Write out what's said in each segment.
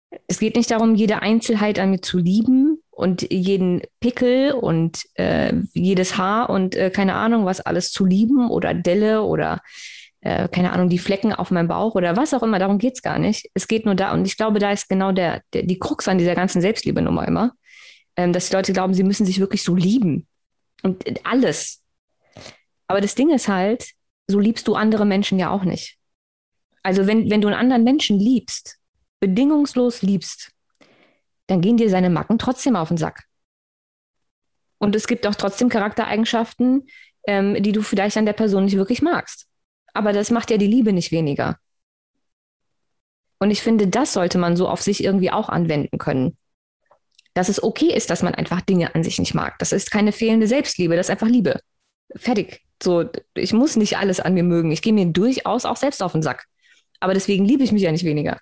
Es geht nicht darum, jede Einzelheit an mir zu lieben und jeden Pickel und jedes Haar und keine Ahnung, was alles zu lieben oder Delle oder keine Ahnung, die Flecken auf meinem Bauch oder was auch immer. Darum geht's gar nicht. Es geht nur da. Und ich glaube, da ist genau die Krux an dieser ganzen Selbstliebe-Nummer immer, dass die Leute glauben, sie müssen sich wirklich so lieben. Und alles. Aber das Ding ist halt, so liebst du andere Menschen ja auch nicht. Also wenn du einen anderen Menschen liebst, bedingungslos liebst, dann gehen dir seine Macken trotzdem auf den Sack. Und es gibt auch trotzdem Charaktereigenschaften, die du vielleicht an der Person nicht wirklich magst. Aber das macht ja die Liebe nicht weniger. Und ich finde, das sollte man so auf sich irgendwie auch anwenden können. Dass es okay ist, dass man einfach Dinge an sich nicht mag. Das ist keine fehlende Selbstliebe, das ist einfach Liebe. Fertig. So, ich muss nicht alles an mir mögen. Ich gehe mir durchaus auch selbst auf den Sack. Aber deswegen liebe ich mich ja nicht weniger.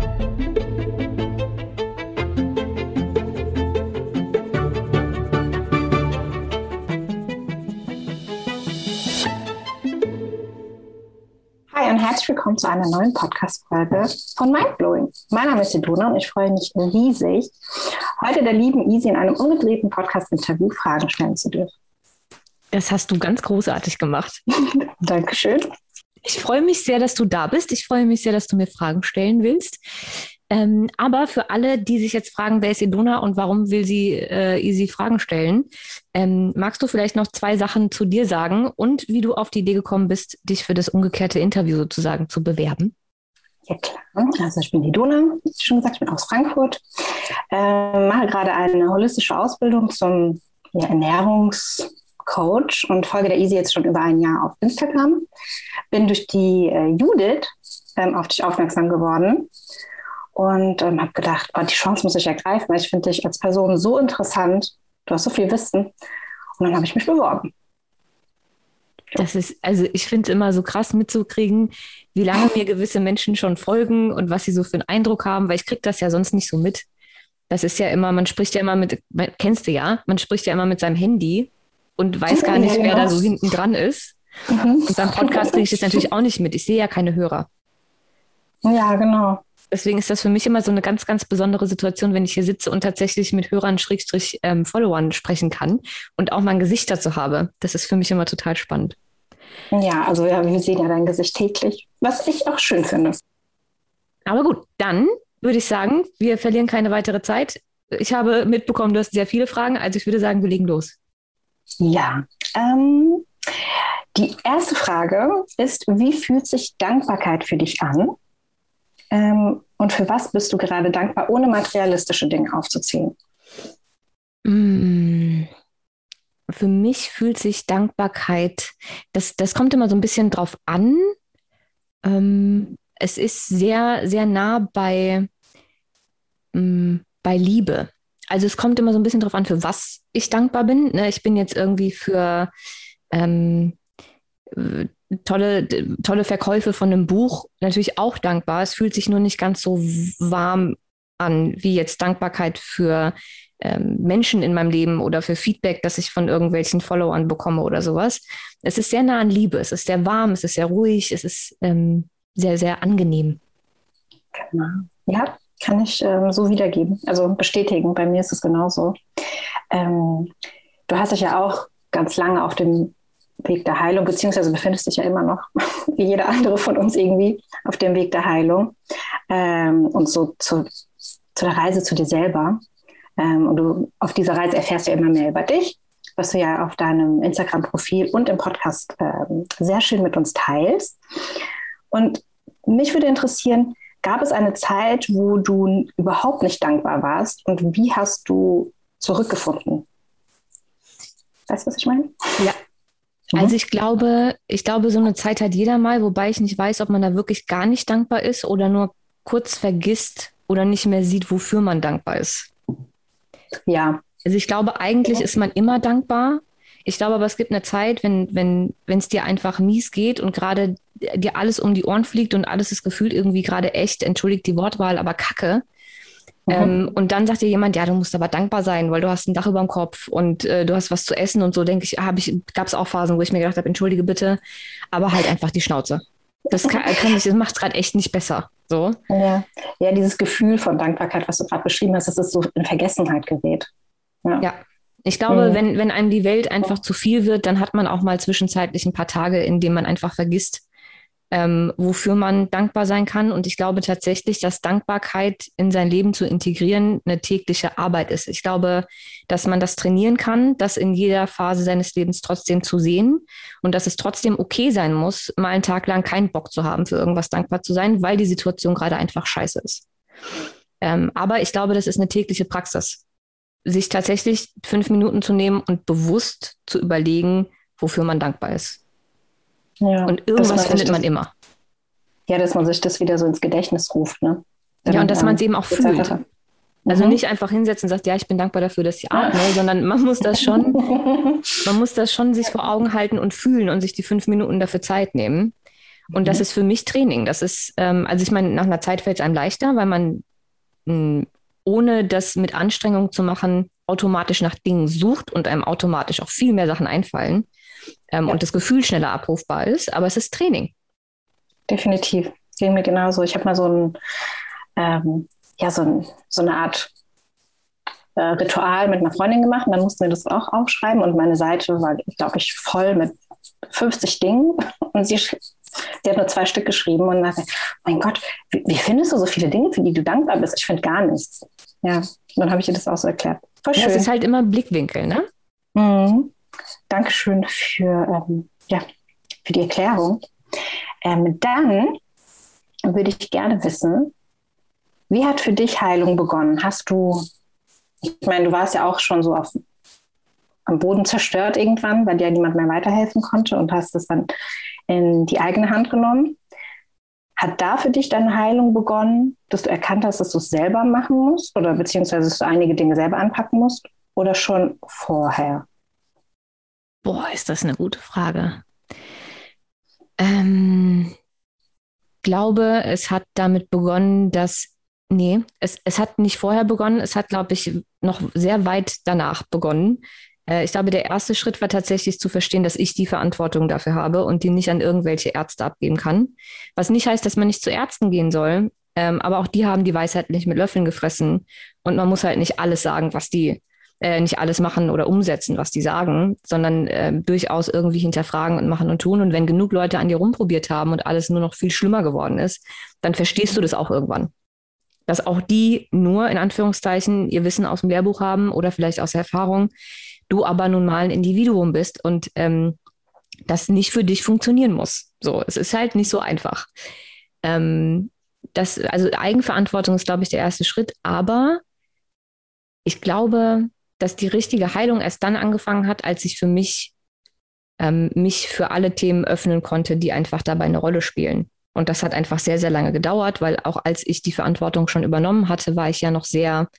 Hi und herzlich willkommen zu einer neuen Podcast-Folge von Mindblowing. Mein Name ist Sedona und ich freue mich riesig, heute der lieben Easy in einem umgedrehten Podcast-Interview Fragen stellen zu dürfen. Das hast du ganz großartig gemacht. Dankeschön. Ich freue mich sehr, dass du da bist. Ich freue mich sehr, dass du mir Fragen stellen willst. Aber für alle, die sich jetzt fragen, wer ist Sedona und warum will sie Easy Fragen stellen, magst du vielleicht noch 2 Sachen zu dir sagen und wie du auf die Idee gekommen bist, dich für das umgekehrte Interview sozusagen zu bewerben? Ja klar, also ich bin die Dona, wie schon gesagt, ich bin aus Frankfurt, mache gerade eine holistische Ausbildung zum Ernährungscoach und folge der Easy jetzt schon über ein Jahr auf Instagram. Bin durch die Judith auf dich aufmerksam geworden. Und habe gedacht, die Chance muss ich ergreifen, weil ich finde dich als Person so interessant. Du hast so viel Wissen. Und dann habe ich mich beworben. Das ist, also ich finde es immer so krass mitzukriegen, wie lange mir gewisse Menschen schon folgen und was sie so für einen Eindruck haben, weil ich kriege das ja sonst nicht so mit. Das ist ja immer, man spricht ja immer mit, kennst du ja, man spricht ja immer mit seinem Handy und weiß gar nicht, wer da so hinten dran ist. Und beim Podcast kriege ich das natürlich auch nicht mit. Ich sehe ja keine Hörer. Ja, genau. Deswegen ist das für mich immer so eine ganz, ganz besondere Situation, wenn ich hier sitze und tatsächlich mit Hörern, Schrägstrich, Followern sprechen kann und auch mal ein Gesicht dazu habe. Das ist für mich immer total spannend. Ja, also wir sehen ja dein Gesicht täglich, was ich auch schön finde. Aber gut, dann würde ich sagen, wir verlieren keine weitere Zeit. Ich habe mitbekommen, du hast sehr viele Fragen, also ich würde sagen, wir legen los. Ja, die erste Frage ist, wie fühlt sich Dankbarkeit für dich an? Und für was bist du gerade dankbar, ohne materialistische Dinge aufzuzählen? Für mich fühlt sich Dankbarkeit, das kommt immer so ein bisschen drauf an. Es ist sehr, sehr nah bei Liebe. Also es kommt immer so ein bisschen drauf an, für was ich dankbar bin. Ne? Ich bin jetzt irgendwie für ähm, tolle Verkäufe von einem Buch natürlich auch dankbar. Es fühlt sich nur nicht ganz so warm an, wie jetzt Dankbarkeit für Menschen in meinem Leben oder für Feedback, das ich von irgendwelchen Followern bekomme oder sowas. Es ist sehr nah an Liebe. Es ist sehr warm, es ist sehr ruhig, es ist sehr, sehr angenehm. Genau. Ja, kann ich so wiedergeben, also bestätigen. Bei mir ist es genauso. Du hast dich ja auch ganz lange auf dem Weg der Heilung, beziehungsweise befindest dich ja immer noch, wie jeder andere von uns irgendwie, auf dem Weg der Heilung und so zu der Reise zu dir selber. Und du auf dieser Reise erfährst du ja immer mehr über dich, was du ja auf deinem Instagram-Profil und im Podcast sehr schön mit uns teilst. Und mich würde interessieren, gab es eine Zeit, wo du überhaupt nicht dankbar warst und wie hast du zurückgefunden? Weißt du, was ich meine? Ja. Also ich glaube, so eine Zeit hat jeder mal, wobei ich nicht weiß, ob man da wirklich gar nicht dankbar ist oder nur kurz vergisst oder nicht mehr sieht, wofür man dankbar ist. Ja. Also ich glaube, eigentlich ist man immer dankbar. Ich glaube aber, es gibt eine Zeit, wenn es dir einfach mies geht und gerade dir alles um die Ohren fliegt und alles ist gefühlt irgendwie gerade echt, entschuldigt die Wortwahl, aber Kacke. Und dann sagt dir jemand, ja, du musst aber dankbar sein, weil du hast ein Dach über dem Kopf und du hast was zu essen und so, denke ich, gab es auch Phasen, wo ich mir gedacht habe, entschuldige bitte, aber halt einfach die Schnauze. Das macht es gerade echt nicht besser. So. Ja. Ja, dieses Gefühl von Dankbarkeit, was du gerade beschrieben hast, dass es so in Vergessenheit gerät. Ja. Ja. Ich glaube, Mhm. wenn einem die Welt einfach zu viel wird, dann hat man auch mal zwischenzeitlich ein paar Tage, in denen man einfach vergisst, wofür man dankbar sein kann. Und ich glaube tatsächlich, dass Dankbarkeit in sein Leben zu integrieren eine tägliche Arbeit ist. Ich glaube, dass man das trainieren kann, das in jeder Phase seines Lebens trotzdem zu sehen und dass es trotzdem okay sein muss, mal einen Tag lang keinen Bock zu haben, für irgendwas dankbar zu sein, weil die Situation gerade einfach scheiße ist. Aber ich glaube, das ist eine tägliche Praxis, sich tatsächlich 5 Minuten zu nehmen und bewusst zu überlegen, wofür man dankbar ist. Ja, Und irgendwas findet man immer. Ja, dass man sich das wieder so ins Gedächtnis ruft, ne? Ja, und dass man es eben auch fühlt. Also Mhm. nicht einfach hinsetzen und sagt, ja, ich bin dankbar dafür, dass ich atme, sondern man muss das schon sich vor Augen halten und fühlen und sich die 5 Minuten dafür Zeit nehmen. Und das ist für mich Training. Das ist, also ich meine, nach einer Zeit fällt es einem leichter, weil man ohne das mit Anstrengung zu machen, automatisch nach Dingen sucht und einem automatisch auch viel mehr Sachen einfallen und das Gefühl schneller abrufbar ist. Aber es ist Training. Definitiv. Ging mir genauso. Ich habe mal so eine Art Ritual mit einer Freundin gemacht und dann mussten wir das auch aufschreiben und meine Seite war, glaube ich, voll mit 50 Dingen und sie hat nur 2 Stück geschrieben und dachte, mein Gott, wie findest du so viele Dinge, für die du dankbar bist? Ich finde gar nichts. Ja, dann habe ich ihr das auch so erklärt. Voll schön. Ja, es ist halt immer Blickwinkel, ne? Mhm. Dankeschön für die Erklärung. Dann würde ich gerne wissen, wie hat für dich Heilung begonnen? Ich meine, du warst ja auch schon so am Boden zerstört irgendwann, weil dir niemand mehr weiterhelfen konnte und hast es dann in die eigene Hand genommen. Hat da für dich deine Heilung begonnen, dass du erkannt hast, dass du es selber machen musst oder beziehungsweise dass du einige Dinge selber anpacken musst oder schon vorher? Boah, ist das eine gute Frage. Glaube, es hat damit begonnen, es hat nicht vorher begonnen, es hat, glaube ich, noch sehr weit danach begonnen. Ich glaube, der erste Schritt war tatsächlich zu verstehen, dass ich die Verantwortung dafür habe und die nicht an irgendwelche Ärzte abgeben kann. Was nicht heißt, dass man nicht zu Ärzten gehen soll, aber auch die haben die Weisheit nicht mit Löffeln gefressen und man muss halt nicht alles sagen, nicht alles machen oder umsetzen, was die sagen, sondern durchaus irgendwie hinterfragen und machen und tun. Und wenn genug Leute an dir rumprobiert haben und alles nur noch viel schlimmer geworden ist, dann verstehst du das auch irgendwann. Dass auch die nur in Anführungszeichen ihr Wissen aus dem Lehrbuch haben oder vielleicht aus Erfahrung, du aber nun mal ein Individuum bist und das nicht für dich funktionieren muss. So, es ist halt nicht so einfach. Also Eigenverantwortung ist, glaube ich, der erste Schritt, aber ich glaube, dass die richtige Heilung erst dann angefangen hat, als ich für mich für alle Themen öffnen konnte, die einfach dabei eine Rolle spielen. Und das hat einfach sehr, sehr lange gedauert, weil auch als ich die Verantwortung schon übernommen hatte, war ich ja noch sehr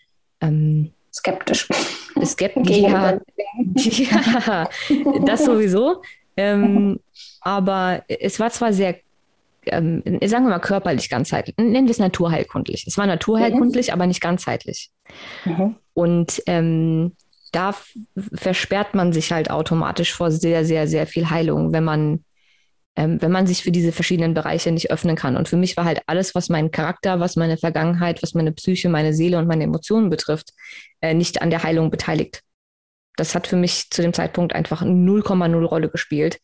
skeptisch. Ja, ja, das sowieso. Aber es war zwar sehr, sagen wir mal, körperlich ganzheitlich, nennen wir es naturheilkundlich. Es war naturheilkundlich, aber nicht ganzheitlich. Mhm. Und da versperrt man sich halt automatisch vor sehr, sehr, sehr viel Heilung, wenn man sich für diese verschiedenen Bereiche nicht öffnen kann. Und für mich war halt alles, was meinen Charakter, was meine Vergangenheit, was meine Psyche, meine Seele und meine Emotionen betrifft, nicht an der Heilung beteiligt. Das hat für mich zu dem Zeitpunkt einfach 0,0 Rolle gespielt.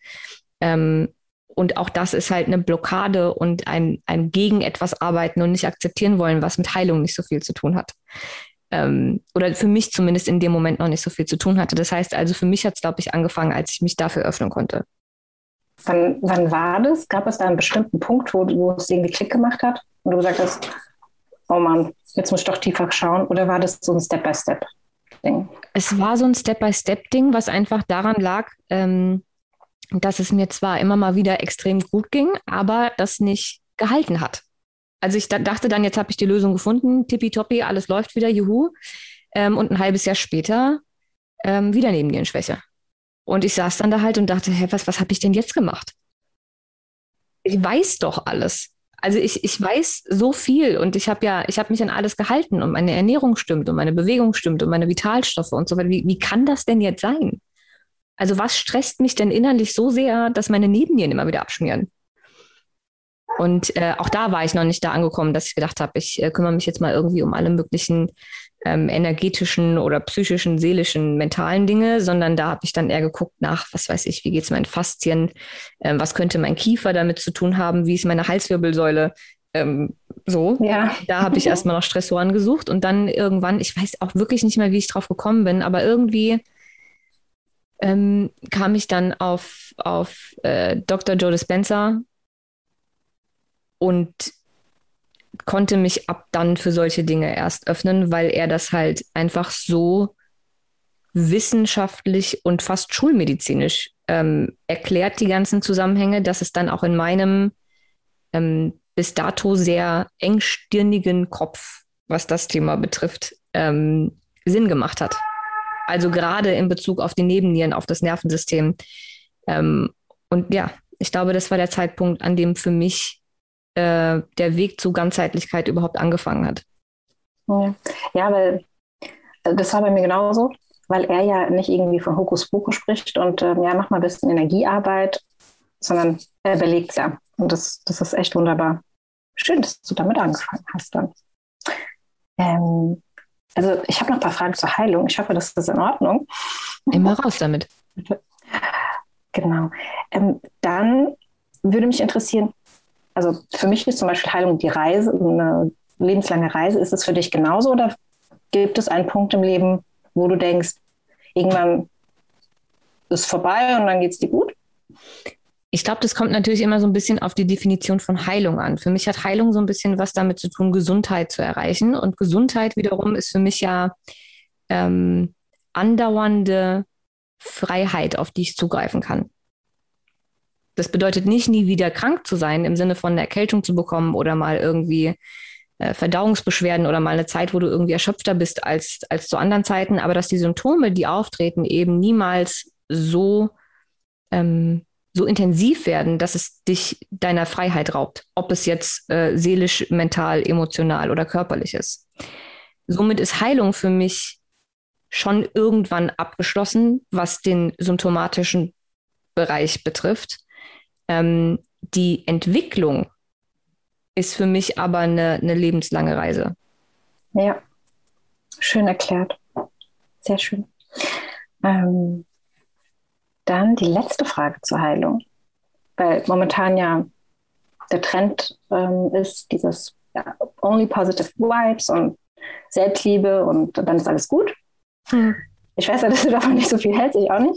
Und auch das ist halt eine Blockade und ein gegen etwas arbeiten und nicht akzeptieren wollen, was mit Heilung nicht so viel zu tun hat. Oder für mich zumindest in dem Moment noch nicht so viel zu tun hatte. Das heißt also, für mich hat es, glaube ich, angefangen, als ich mich dafür öffnen konnte. Wann war das? Gab es da einen bestimmten Punkt, wo es irgendwie Klick gemacht hat und du gesagt hast, oh Mann, jetzt muss ich doch tiefer schauen? Oder war das so ein Step-by-Step-Ding? Es war so ein Step-by-Step-Ding, was einfach daran lag, dass es mir zwar immer mal wieder extrem gut ging, aber das nicht gehalten hat. Also ich dachte dann, jetzt habe ich die Lösung gefunden, tippitoppi, alles läuft wieder, juhu. Und ein halbes Jahr später wieder Nebennierenschwäche. Und ich saß dann da halt und dachte, hä, was habe ich denn jetzt gemacht? Ich weiß doch alles. Also ich weiß so viel und ich habe mich an alles gehalten und meine Ernährung stimmt und meine Bewegung stimmt und meine Vitalstoffe und so weiter. Wie kann das denn jetzt sein? Also was stresst mich denn innerlich so sehr, dass meine Nebennieren immer wieder abschmieren? Und auch da war ich noch nicht da angekommen, dass ich gedacht habe, ich kümmere mich jetzt mal irgendwie um alle möglichen energetischen oder psychischen, seelischen, mentalen Dinge, sondern da habe ich dann eher geguckt nach, was weiß ich, wie geht es meinen Faszien, was könnte mein Kiefer damit zu tun haben, wie ist meine Halswirbelsäule, so. Ja. Da habe ich erstmal nach Stressoren gesucht und dann irgendwann, ich weiß auch wirklich nicht mehr, wie ich drauf gekommen bin, aber irgendwie kam ich dann auf Dr. Joe Dispenza und konnte mich ab dann für solche Dinge erst öffnen, weil er das halt einfach so wissenschaftlich und fast schulmedizinisch erklärt, die ganzen Zusammenhänge, dass es dann auch in meinem bis dato sehr engstirnigen Kopf, was das Thema betrifft, Sinn gemacht hat. Also gerade in Bezug auf die Nebennieren, auf das Nervensystem. Ähm, und ja, ich glaube, das war der Zeitpunkt, an dem für mich der Weg zu Ganzheitlichkeit überhaupt angefangen hat. Ja, ja, weil das war bei mir genauso, weil er ja nicht irgendwie von Hokuspokus spricht und ja, mach mal ein bisschen Energiearbeit, sondern er belegt es ja. Und das ist echt wunderbar. Schön, dass du damit angefangen hast dann. Also ich habe noch ein paar Fragen zur Heilung. Ich hoffe, das ist in Ordnung. Immer raus damit. Genau. Dann würde mich interessieren, also für mich ist zum Beispiel Heilung die Reise, eine lebenslange Reise. Ist es für dich genauso oder gibt es einen Punkt im Leben, wo du denkst, irgendwann ist vorbei und dann geht es dir gut? Ich glaube, das kommt natürlich immer so ein bisschen auf die Definition von Heilung an. Für mich hat Heilung so ein bisschen was damit zu tun, Gesundheit zu erreichen. Und Gesundheit wiederum ist für mich ja andauernde Freiheit, auf die ich zugreifen kann. Das bedeutet nicht, nie wieder krank zu sein, im Sinne von eine Erkältung zu bekommen oder mal irgendwie Verdauungsbeschwerden oder mal eine Zeit, wo du irgendwie erschöpfter bist als zu anderen Zeiten, aber dass die Symptome, die auftreten, eben niemals so intensiv werden, dass es dich deiner Freiheit raubt, ob es jetzt seelisch, mental, emotional oder körperlich ist. Somit ist Heilung für mich schon irgendwann abgeschlossen, was den symptomatischen Bereich betrifft. Die Entwicklung ist für mich aber eine lebenslange Reise. Ja, schön erklärt. Sehr schön. Dann die letzte Frage zur Heilung. Weil momentan ja der Trend ist dieses ja, only positive vibes und Selbstliebe und dann ist alles gut. Ich weiß ja, dass du davon nicht so viel hältst, ich auch nicht.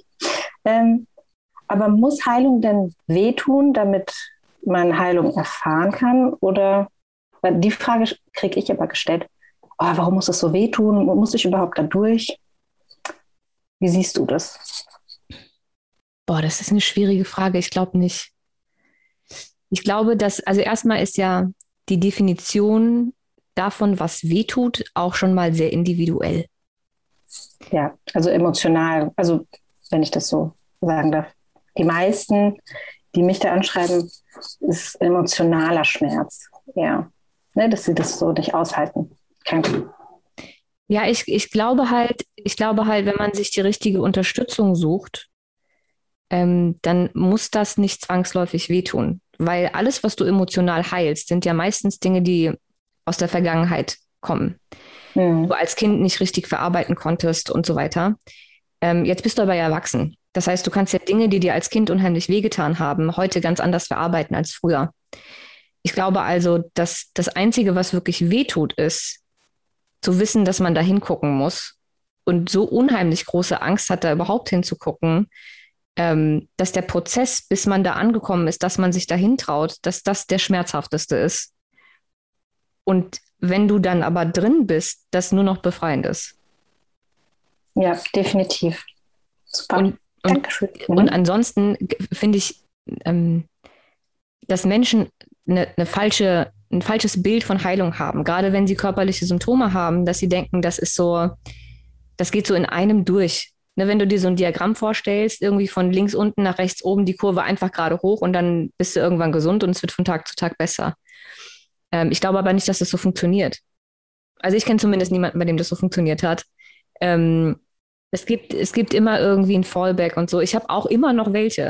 Aber muss Heilung denn wehtun, damit man Heilung erfahren kann? Oder die Frage kriege ich aber gestellt, warum muss es so wehtun? Muss ich überhaupt da durch? Wie siehst du das? Boah, das ist eine schwierige Frage. Ich glaube nicht. Ich glaube, also erstmal ist ja die Definition davon, was wehtut, auch schon mal sehr individuell. Ja, also emotional, also wenn ich das so sagen darf. Die meisten, die mich da anschreiben, ist emotionaler Schmerz. Ja, ne, dass sie das so nicht aushalten. Ja, ich glaube halt, wenn man sich die richtige Unterstützung sucht, dann muss das nicht zwangsläufig wehtun. Weil alles, was du emotional heilst, sind ja meistens Dinge, die aus der Vergangenheit kommen. Du als Kind nicht richtig verarbeiten konntest und so weiter. Jetzt bist du aber ja erwachsen. Das heißt, du kannst ja Dinge, die dir als Kind unheimlich wehgetan haben, heute ganz anders verarbeiten als früher. Ich glaube also, dass das Einzige, was wirklich wehtut, ist, zu wissen, dass man da hingucken muss und so unheimlich große Angst hat, da überhaupt hinzugucken, dass der Prozess, bis man da angekommen ist, dass man sich dahin traut, dass das der schmerzhafteste ist. Und wenn du dann aber drin bist, das nur noch befreiend ist. Ja, definitiv. Super. Dankeschön. Und ansonsten finde ich, dass Menschen ein falsches Bild von Heilung haben, gerade wenn sie körperliche Symptome haben, dass sie denken, das geht so in einem durch. Ne, wenn du dir so ein Diagramm vorstellst, irgendwie von links unten nach rechts oben die Kurve einfach gerade hoch und dann bist du irgendwann gesund und es wird von Tag zu Tag besser. Ich glaube aber nicht, dass das so funktioniert. Also ich kenne zumindest niemanden, bei dem das so funktioniert hat. Es gibt immer irgendwie ein Fallback und so. Ich habe auch immer noch welche.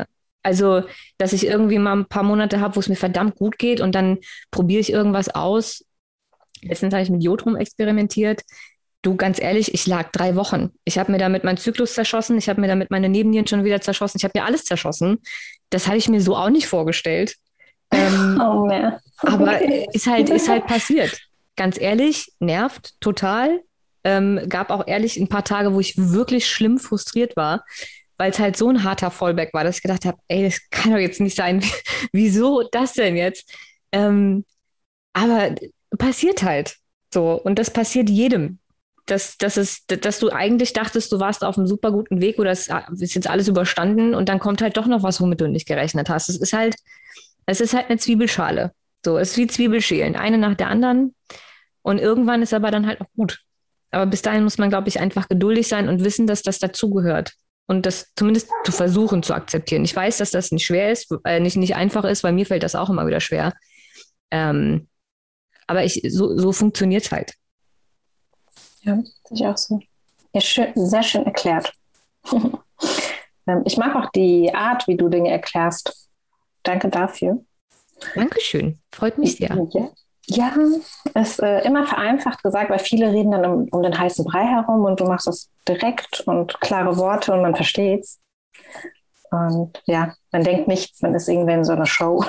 Also, dass ich irgendwie mal ein paar Monate habe, wo es mir verdammt gut geht und dann probiere ich irgendwas aus. Letztens habe ich mit Jod rum experimentiert. Du, ganz ehrlich, ich lag 3 Wochen. Ich habe mir damit meinen Zyklus zerschossen. Ich habe mir damit meine Nebennieren schon wieder zerschossen. Ich habe mir alles zerschossen. Das habe ich mir so auch nicht vorgestellt. Oh mehr. Aber Okay. ist halt passiert. Ganz ehrlich, nervt total. Gab auch ehrlich ein paar Tage, wo ich wirklich schlimm frustriert war, weil es halt so ein harter Fallback war, dass ich gedacht habe, ey, das kann doch jetzt nicht sein. Wieso das denn jetzt? Aber passiert halt so. Und das passiert jedem. Dass du eigentlich dachtest, du warst auf einem super guten Weg oder es ist jetzt alles überstanden und dann kommt halt doch noch was, womit du nicht gerechnet hast. Es ist halt eine Zwiebelschale. So, es ist wie Zwiebelschälen, eine nach der anderen. Und irgendwann ist aber dann halt auch gut. Aber bis dahin muss man, glaube ich, einfach geduldig sein und wissen, dass das dazugehört. Und das zumindest zu versuchen zu akzeptieren. Ich weiß, dass das nicht schwer ist, nicht einfach ist, weil mir fällt das auch immer wieder schwer. Ähm, aber so funktioniert es halt. Ja, sehe ich auch so. Ja, schön, sehr schön erklärt. Ich mag auch die Art, wie du Dinge erklärst. Danke dafür. Dankeschön. Freut mich sehr. Ja, ja, ist immer vereinfacht gesagt, weil viele reden dann um den heißen Brei herum und du machst es direkt und klare Worte und man versteht's. Und ja, man denkt nicht, man ist irgendwie in so einer Show.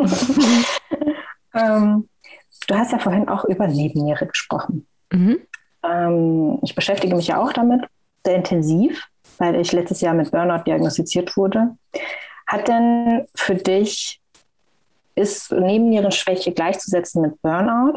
Du hast ja vorhin auch über Nebenniere gesprochen. Mhm. Ich beschäftige mich ja auch damit, sehr intensiv, weil ich letztes Jahr mit Burnout diagnostiziert wurde. Hat denn für dich, ist Nebennierenschwäche gleichzusetzen mit Burnout?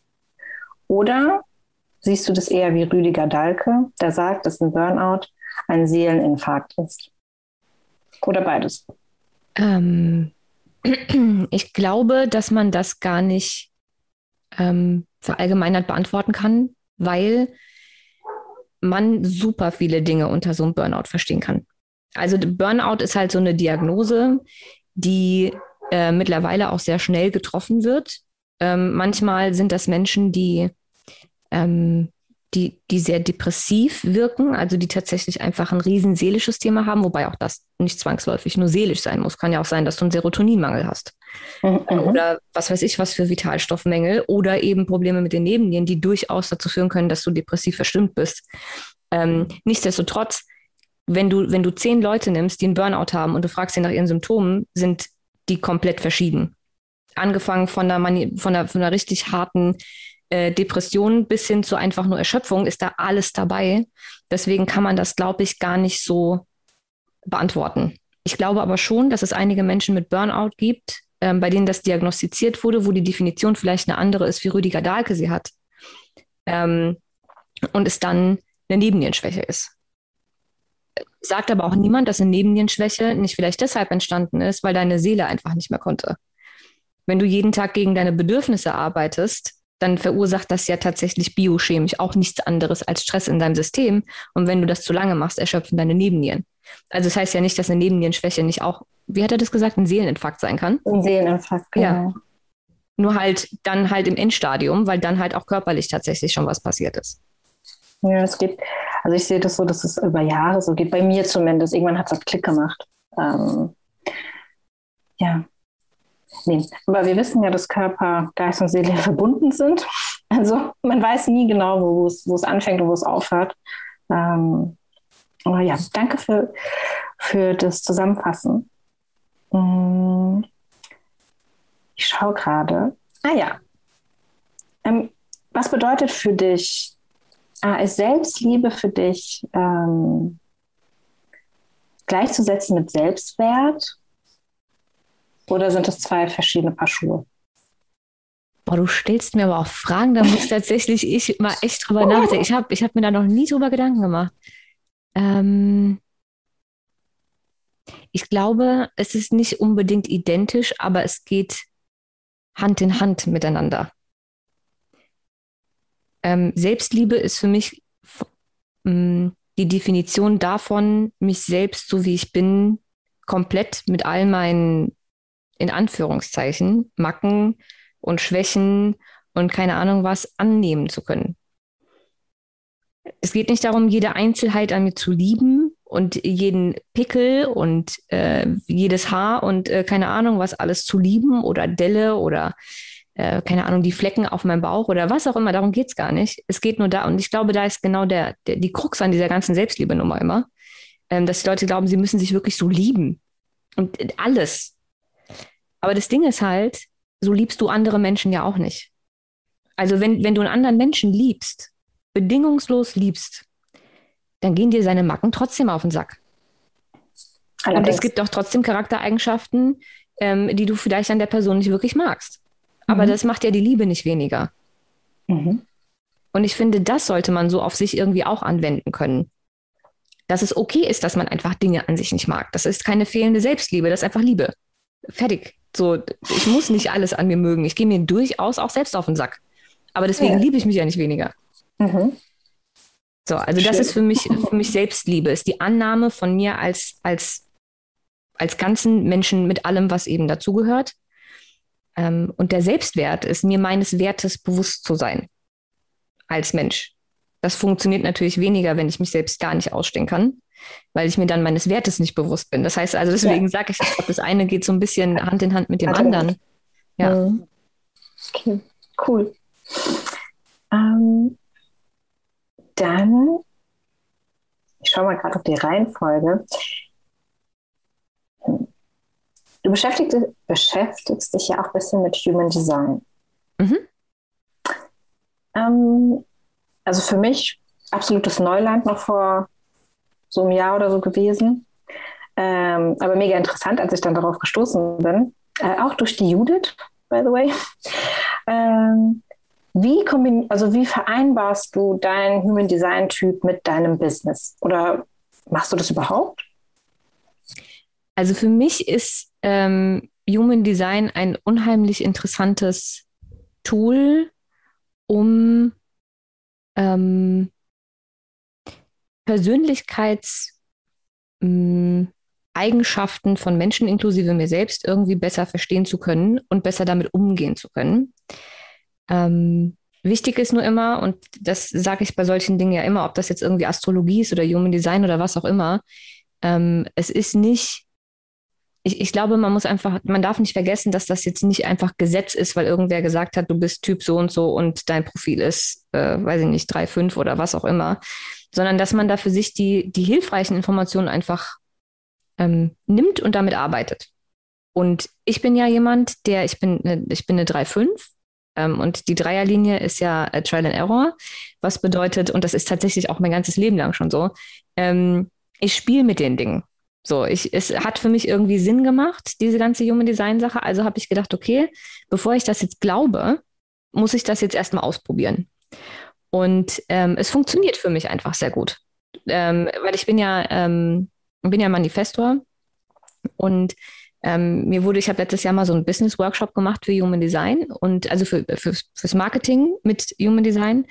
Oder siehst du das eher wie Rüdiger Dahlke, der sagt, dass ein Burnout ein Seeleninfarkt ist? Oder beides? Ähm, Ich glaube, dass man das gar nicht verallgemeinert beantworten kann, weil man super viele Dinge unter so einem Burnout verstehen kann. Also Burnout ist halt so eine Diagnose, die mittlerweile auch sehr schnell getroffen wird. Manchmal sind das Menschen, ähm, die sehr depressiv wirken, also die tatsächlich einfach ein riesen seelisches Thema haben, wobei auch das nicht zwangsläufig nur seelisch sein muss. Kann ja auch sein, dass du einen Serotoninmangel hast. Mhm. Oder was weiß ich, was für Vitalstoffmängel oder eben Probleme mit den Nebennieren, die durchaus dazu führen können, dass du depressiv verstimmt bist. Nichtsdestotrotz, wenn du 10 Leute nimmst, die einen Burnout haben und du fragst sie nach ihren Symptomen, sind die komplett verschieden. Angefangen von einer richtig harten Depression bis hin zu einfach nur Erschöpfung ist da alles dabei. Deswegen kann man das, glaube ich, gar nicht so beantworten. Ich glaube aber schon, dass es einige Menschen mit Burnout gibt, bei denen das diagnostiziert wurde, wo die Definition vielleicht eine andere ist, wie Rüdiger Dahlke sie hat. Ähm, und es dann eine Nebennierenschwäche ist. Sagt aber auch niemand, dass eine Nebennierenschwäche nicht vielleicht deshalb entstanden ist, weil deine Seele einfach nicht mehr konnte. Wenn du jeden Tag gegen deine Bedürfnisse arbeitest, dann verursacht das ja tatsächlich biochemisch auch nichts anderes als Stress in deinem System. Und wenn du das zu lange machst, erschöpfen deine Nebennieren. Also das heißt ja nicht, dass eine Nebennierenschwäche nicht auch, wie hat er das gesagt, ein Seeleninfarkt sein kann. Ein Seeleninfarkt, genau. Ja, nur halt dann halt im Endstadium, weil dann halt auch körperlich tatsächlich schon was passiert ist. Ja, es geht, also ich sehe das so, dass es über Jahre so geht, bei mir zumindest. Irgendwann hat es halt Klick gemacht. Ja, nee. Aber wir wissen ja, dass Körper, Geist und Seele verbunden sind. Also man weiß nie genau, wo es anfängt und wo es aufhört. Aber ja, danke für das Zusammenfassen. Ich schaue gerade. Ah ja. Was bedeutet für dich, ist Selbstliebe für dich gleichzusetzen mit Selbstwert? Oder sind das zwei verschiedene Paar Schuhe? Boah, du stellst mir aber auch Fragen, da muss tatsächlich ich mal echt drüber nachdenken. Ich hab mir da noch nie drüber Gedanken gemacht. Ähm, Ich glaube, es ist nicht unbedingt identisch, aber es geht Hand in Hand miteinander. Selbstliebe ist für mich die Definition davon, mich selbst, so wie ich bin, komplett mit all meinen, in Anführungszeichen, Macken und Schwächen und keine Ahnung was annehmen zu können. Es geht nicht darum, jede Einzelheit an mir zu lieben und jeden Pickel und jedes Haar und keine Ahnung, was alles zu lieben oder Delle oder keine Ahnung, die Flecken auf meinem Bauch oder was auch immer, darum geht's gar nicht. Es geht nur da, und ich glaube, da ist genau die Krux an dieser ganzen Selbstliebe-Nummer immer, dass die Leute glauben, sie müssen sich wirklich so lieben und alles. Aber das Ding ist halt, so liebst du andere Menschen ja auch nicht. Also wenn du einen anderen Menschen liebst, bedingungslos liebst, dann gehen dir seine Macken trotzdem auf den Sack. Und es Allerdings. gibt auch trotzdem Charaktereigenschaften, die du vielleicht an der Person nicht wirklich magst. Aber Mhm. das macht ja die Liebe nicht weniger. Mhm. Und ich finde, das sollte man so auf sich irgendwie auch anwenden können. Dass es okay ist, dass man einfach Dinge an sich nicht mag. Das ist keine fehlende Selbstliebe, das ist einfach Liebe. Fertig. So, ich muss nicht alles an mir mögen. Ich gehe mir durchaus auch selbst auf den Sack. Aber deswegen Ja. liebe ich mich ja nicht weniger. Mhm. So, also das Schön. ist für mich Selbstliebe, ist die Annahme von mir als ganzen Menschen mit allem, was eben dazugehört. Und der Selbstwert ist mir meines Wertes bewusst zu sein als Mensch. Das funktioniert natürlich weniger, wenn ich mich selbst gar nicht ausstehen kann, weil ich mir dann meines Wertes nicht bewusst bin. Das heißt also, Ja, deswegen sage ich, ich glaube, das eine geht so ein bisschen Hand in Hand mit dem Hand in Hand. anderen. Ja. Mhm. Okay, cool. Ähm, Dann, ich schaue mal gerade auf die Reihenfolge. Du beschäftigst dich ja auch ein bisschen mit Human Design. Mhm. Also für mich absolutes Neuland noch vor so einem Jahr oder so gewesen. Aber mega interessant, als ich dann darauf gestoßen bin. Auch durch die Judith, by the way. Ähm, wie vereinbarst du deinen Human Design Typ mit deinem Business? Oder machst du das überhaupt? Also für mich ist Human Design ein unheimlich interessantes Tool, um ähm, Persönlichkeitseigenschaften von Menschen inklusive mir selbst irgendwie besser verstehen zu können und besser damit umgehen zu können. Wichtig ist nur immer, und das sage ich bei solchen Dingen ja immer, ob das jetzt irgendwie Astrologie ist oder Human Design oder was auch immer, es ist nicht, ich glaube, man darf nicht vergessen, dass das jetzt nicht einfach Gesetz ist, weil irgendwer gesagt hat, du bist Typ so und dein Profil ist, weiß ich nicht, 3,5 oder was auch immer, sondern dass man da für sich die hilfreichen Informationen einfach nimmt und damit arbeitet. Und ich bin ja jemand, ich bin eine 3,5, und die Dreierlinie ist ja Trial and Error, was bedeutet, und das ist tatsächlich auch mein ganzes Leben lang schon so, ich spiele mit den Dingen. So, es hat für mich irgendwie Sinn gemacht, diese ganze Human Design Sache. Also habe ich gedacht, okay, bevor ich das jetzt glaube, muss ich das jetzt erstmal ausprobieren. Und es funktioniert für mich einfach sehr gut. Weil bin ja Manifestor, und ich habe letztes Jahr mal so einen Business-Workshop gemacht für Human Design und also fürs Marketing mit Human Design.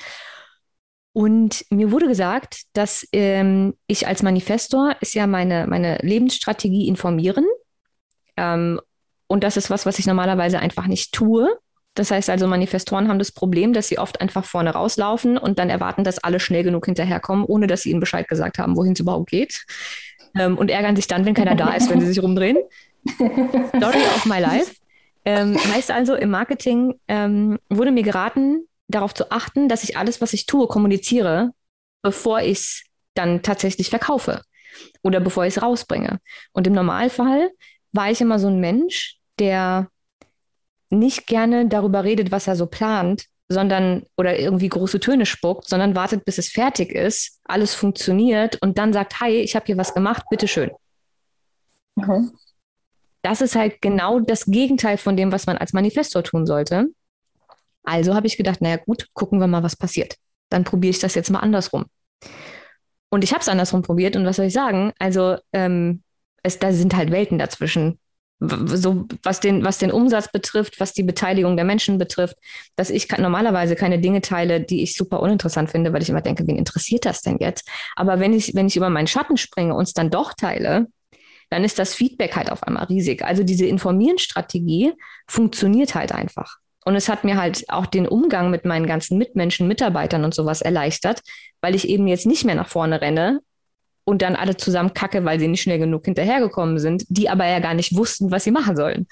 Und mir wurde gesagt, dass ich als Manifestor ist ja meine Lebensstrategie informieren. Ähm, und das ist was ich normalerweise einfach nicht tue. Das heißt also, Manifestoren haben das Problem, dass sie oft einfach vorne rauslaufen und dann erwarten, dass alle schnell genug hinterherkommen, ohne dass sie ihnen Bescheid gesagt haben, wohin es überhaupt geht. Und ärgern sich dann, wenn keiner da ist, wenn sie sich rumdrehen. Story of my life. Heißt also, im Marketing wurde mir geraten, darauf zu achten, dass ich alles, was ich tue, kommuniziere, bevor ich es dann tatsächlich verkaufe oder bevor ich es rausbringe. Und im Normalfall war ich immer so ein Mensch, der nicht gerne darüber redet, was er so plant, sondern oder irgendwie große Töne spuckt, sondern wartet, bis es fertig ist, alles funktioniert und dann sagt, hi, ich habe hier was gemacht, bitteschön. Mhm. Das ist halt genau das Gegenteil von dem, was man als Manifestor tun sollte. Also habe ich gedacht, naja gut, gucken wir mal, was passiert. Dann probiere ich das jetzt mal andersrum. Und ich habe es andersrum probiert und was soll ich sagen? Also da sind halt Welten dazwischen. So was den Umsatz betrifft, was die Beteiligung der Menschen betrifft, dass ich normalerweise keine Dinge teile, die ich super uninteressant finde, weil ich immer denke, wen interessiert das denn jetzt? Aber wenn ich über meinen Schatten springe und es dann doch teile, dann ist das Feedback halt auf einmal riesig. Also diese Informieren-Strategie funktioniert halt einfach. Und es hat mir halt auch den Umgang mit meinen ganzen Mitmenschen, Mitarbeitern und sowas erleichtert, weil ich eben jetzt nicht mehr nach vorne renne und dann alle zusammen kacke, weil sie nicht schnell genug hinterhergekommen sind, die aber ja gar nicht wussten, was sie machen sollen.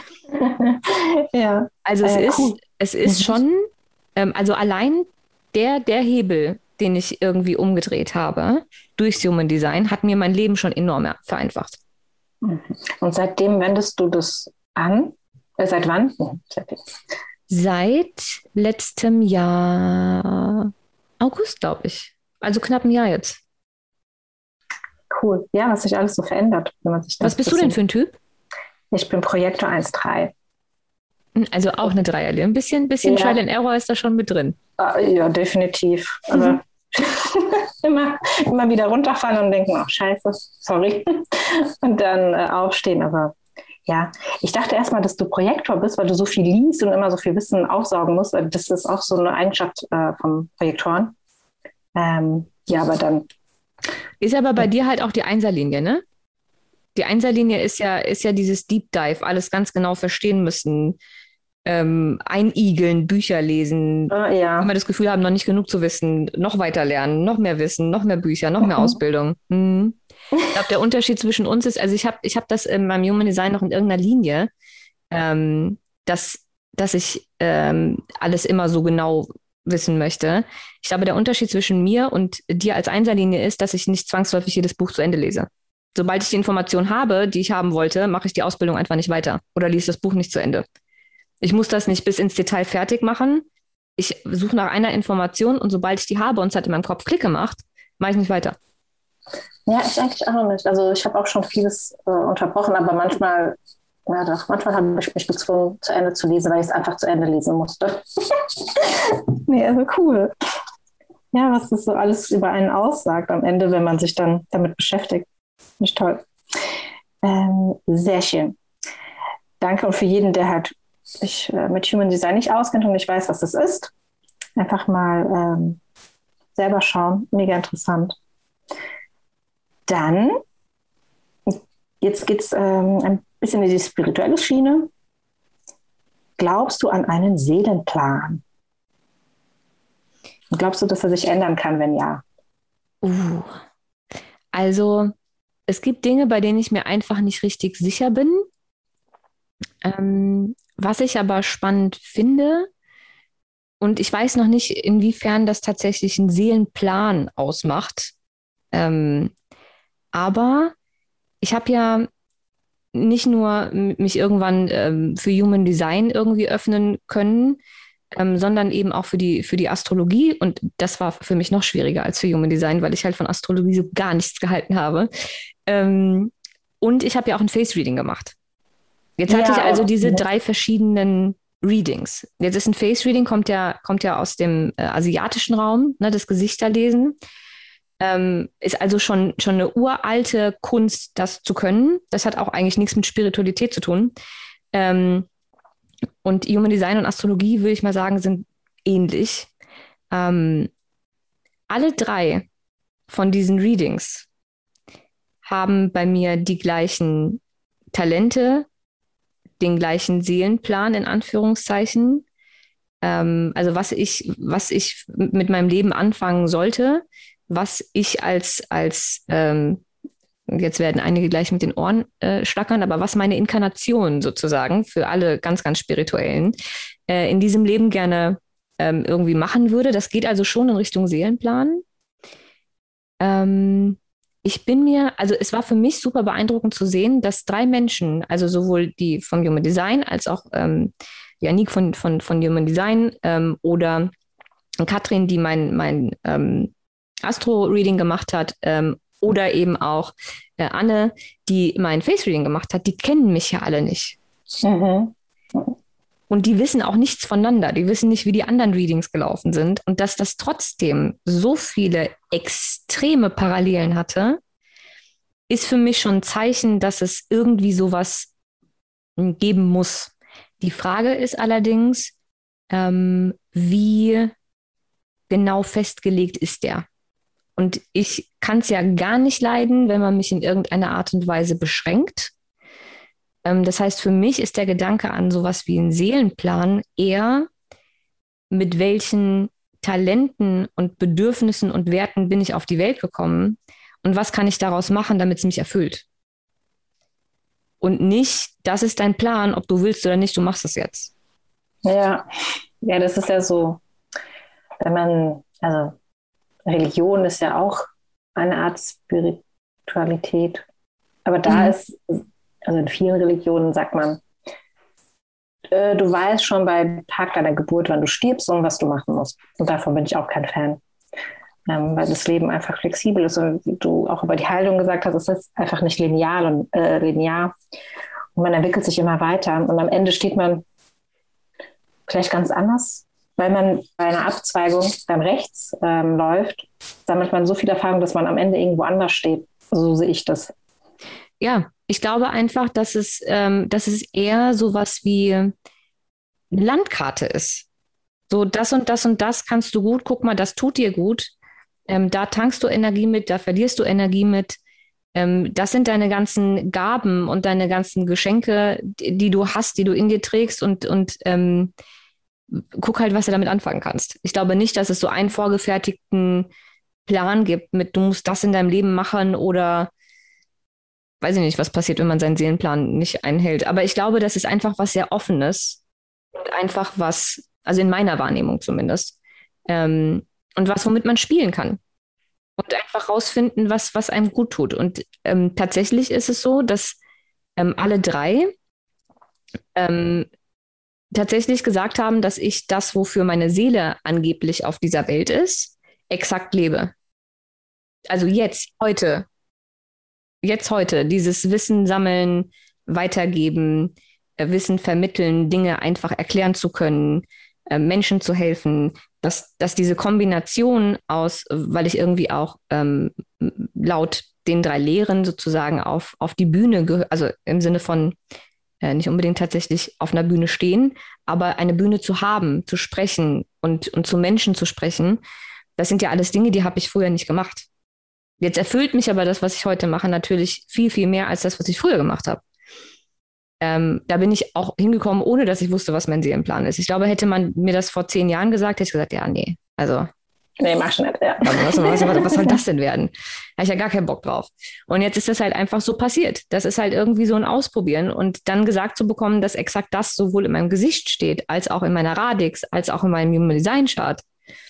Ja, Also cool. es ist Mhm. schon, also allein der Hebel, den ich irgendwie umgedreht habe durchs Human Design, hat mir mein Leben schon enorm vereinfacht. Mhm. Und seitdem wendest du das an? Seit wann? Seitdem. Seit letztem Jahr, August, glaube ich. Also knapp ein Jahr jetzt. Cool. Ja, was sich alles so verändert, wenn man sich Was das bist du denn bisschen. für ein Typ? Ich bin Projektor 1,3. Also auch eine Dreierlinie. Bisschen Trial Ja, and Error ist da schon mit drin. ja, definitiv. Aber immer wieder runterfallen und denken, oh Scheiße, sorry. Und dann aufstehen. Aber ja, ich dachte erstmal, dass du Projektor bist, weil du so viel liest und immer so viel Wissen aufsaugen musst. Das ist auch so eine Eigenschaft vom Projektoren. Ja, aber dann. Ist aber bei dir halt auch die Einserlinie, ne? Die Einserlinie ist ja dieses Deep Dive, alles ganz genau verstehen müssen, einigeln, Bücher lesen, immer Ja. das Gefühl haben, noch nicht genug zu wissen, noch weiter lernen, noch mehr Wissen, noch mehr Bücher, noch mehr Ausbildung. Mhm. Ich glaube, der Unterschied zwischen uns ist, also ich hab das in meinem Human Design noch in irgendeiner Linie, ähm, dass ich alles immer so genau wissen möchte. Ich glaube, der Unterschied zwischen mir und dir als Einserlinie ist, dass ich nicht zwangsläufig jedes Buch zu Ende lese. Sobald ich die Information habe, die ich haben wollte, mache ich die Ausbildung einfach nicht weiter oder lese das Buch nicht zu Ende. Ich muss das nicht bis ins Detail fertig machen. Ich suche nach einer Information und sobald ich die habe und es hat in meinem Kopf Klick gemacht, mache ich nicht weiter. Ja, ich eigentlich auch nicht. Also ich habe auch schon vieles unterbrochen, aber manchmal, ja doch, manchmal habe ich mich gezwungen, zu Ende zu lesen, weil ich es einfach zu Ende lesen musste. Nee, also cool. Ja, was das so alles über einen aussagt am Ende, wenn man sich dann damit beschäftigt. Nicht toll. Sehr schön. Danke und für jeden, der halt sich mit Human Design nicht auskennt und nicht weiß, was das ist, einfach mal selber schauen. Mega interessant. Dann, jetzt geht es ein bisschen in die spirituelle Schiene. Glaubst du an einen Seelenplan? Und glaubst du, dass er sich ändern kann, wenn ja? Uh. Also, es gibt Dinge, bei denen ich mir einfach nicht richtig sicher bin. Was ich aber spannend finde, und ich weiß noch nicht, inwiefern das tatsächlich einen Seelenplan ausmacht. Ähm, aber ich habe ja nicht nur mich irgendwann für Human Design irgendwie öffnen können, sondern eben auch für die Astrologie. Und das war für mich noch schwieriger als für Human Design, weil ich halt von Astrologie so gar nichts gehalten habe. Ähm, und ich habe ja auch ein Face Reading gemacht. Jetzt hatte ich Ja, also auch. diese drei verschiedenen Readings. Jetzt ist ein Face Reading, kommt ja aus dem asiatischen Raum, ne, das Gesichterlesen. Ist also schon eine uralte Kunst, das zu können. Das hat auch eigentlich nichts mit Spiritualität zu tun. Ähm, und Human Design und Astrologie, würde ich mal sagen, sind ähnlich. Ähm, alle drei von diesen Readings haben bei mir die gleichen Talente, den gleichen Seelenplan in Anführungszeichen. Also was ich mit meinem Leben anfangen sollte, was ich jetzt werden einige gleich mit den Ohren schlackern, aber was meine Inkarnation sozusagen für alle ganz, ganz Spirituellen in diesem Leben gerne irgendwie machen würde. Das geht also schon in Richtung Seelenplan. Ich bin mir, also es war für mich super beeindruckend zu sehen, dass drei Menschen, also sowohl die vom Human Design als auch die Anik von Human Design oder Katrin, die mein Astro-Reading gemacht hat, oder eben auch Anne, die mein Face-Reading gemacht hat, die kennen mich ja alle nicht. Mhm. Und die wissen auch nichts voneinander. Die wissen nicht, wie die anderen Readings gelaufen sind. Und dass das trotzdem so viele extreme Parallelen hatte, ist für mich schon ein Zeichen, dass es irgendwie sowas geben muss. Die Frage ist allerdings, wie genau festgelegt ist der? Und ich kann es ja gar nicht leiden, wenn man mich in irgendeiner Art und Weise beschränkt. Das heißt, für mich ist der Gedanke an sowas wie einen Seelenplan eher, mit welchen Talenten und Bedürfnissen und Werten bin ich auf die Welt gekommen und was kann ich daraus machen, damit es mich erfüllt. Und nicht, das ist dein Plan, ob du willst oder nicht, du machst es jetzt. Ja, ja, das ist ja so, wenn man, also Religion ist ja auch eine Art Spiritualität. Aber da ist, also in vielen Religionen sagt man, du weißt schon beim Tag deiner Geburt, wann du stirbst und was du machen musst. Und davon bin ich auch kein Fan. Weil das Leben einfach flexibel ist. Und wie du auch über die Heilung gesagt hast, es ist einfach nicht linear. Und man entwickelt sich immer weiter. Und am Ende steht man vielleicht ganz anders, weil man bei einer Abzweigung beim Rechts läuft, sammelt man so viel Erfahrung, dass man am Ende irgendwo anders steht. So sehe ich das. Ja, ich glaube einfach, dass es eher sowas wie eine Landkarte ist. So das und das und das kannst du gut, guck mal, das tut dir gut. Da tankst du Energie mit, da verlierst du Energie mit. Das sind deine ganzen Gaben und deine ganzen Geschenke, die du hast, die du in dir trägst und guck halt, was du damit anfangen kannst. Ich glaube nicht, dass es so einen vorgefertigten Plan gibt mit, du musst das in deinem Leben machen oder weiß ich nicht, was passiert, wenn man seinen Seelenplan nicht einhält. Aber ich glaube, das ist einfach was sehr Offenes und einfach was, also in meiner Wahrnehmung zumindest, und was, womit man spielen kann. Und einfach rausfinden, was einem gut tut. Und tatsächlich ist es so, dass alle drei tatsächlich gesagt haben, dass ich das, wofür meine Seele angeblich auf dieser Welt ist, exakt lebe. Also jetzt heute, dieses Wissen sammeln, weitergeben, Wissen vermitteln, Dinge einfach erklären zu können, Menschen zu helfen, dass diese Kombination aus, weil ich irgendwie auch laut den 3 Lehren sozusagen auf die Bühne, also im Sinne von nicht unbedingt tatsächlich auf einer Bühne stehen, aber eine Bühne zu haben, zu sprechen und zu Menschen zu sprechen, das sind ja alles Dinge, die habe ich früher nicht gemacht. Jetzt erfüllt mich aber das, was ich heute mache, natürlich viel, viel mehr als das, was ich früher gemacht habe. Da bin ich auch hingekommen, ohne dass ich wusste, was mein Seelenplan ist. Ich glaube, hätte man mir das vor 10 Jahren gesagt, hätte ich gesagt, ja, nee, also. Nee, mach schon nicht, ja. Was soll das denn werden? Da habe ich ja gar keinen Bock drauf. Und jetzt ist das halt einfach so passiert. Das ist halt irgendwie so ein Ausprobieren und dann gesagt zu bekommen, dass exakt das sowohl in meinem Gesicht steht, als auch in meiner Radix, als auch in meinem Human Design Chart,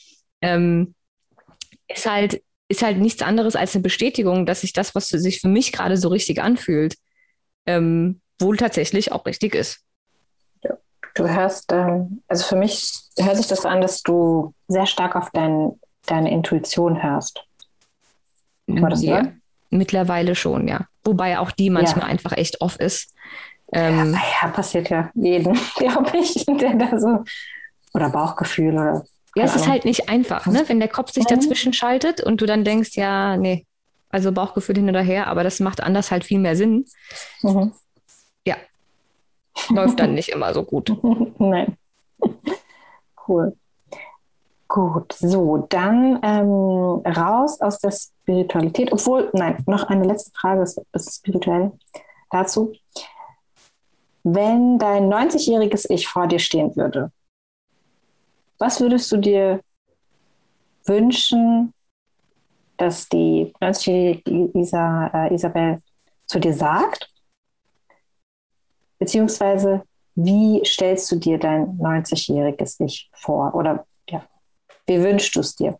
ist halt nichts anderes als eine Bestätigung, dass sich das, was sich für mich gerade so richtig anfühlt, wohl tatsächlich auch richtig ist. Ja. Du hörst, also für mich hört sich das so an, dass du sehr stark auf deine Intuition hörst. War das ja, mittlerweile schon, ja. Wobei auch die manchmal einfach echt off ist. Ja, passiert ja jedem, glaube ich, der da so, oder Bauchgefühl oder. Ja, es ist halt nicht einfach, ne? Wenn der Kopf sich dazwischen schaltet und du dann denkst, ja, nee, also Bauchgefühl hin oder her, aber das macht anders halt viel mehr Sinn. Mhm. Ja, läuft dann nicht immer so gut. Nein. Cool. Gut, so, dann raus aus der Spiritualität. Obwohl, nein, noch eine letzte Frage ist spirituell dazu. Wenn dein 90-jähriges Ich vor dir stehen würde, was würdest du dir wünschen, dass die 90-jährige Isabel zu dir sagt? Beziehungsweise, wie stellst du dir dein 90-jähriges Ich vor? Oder ja, wie wünschst du es dir?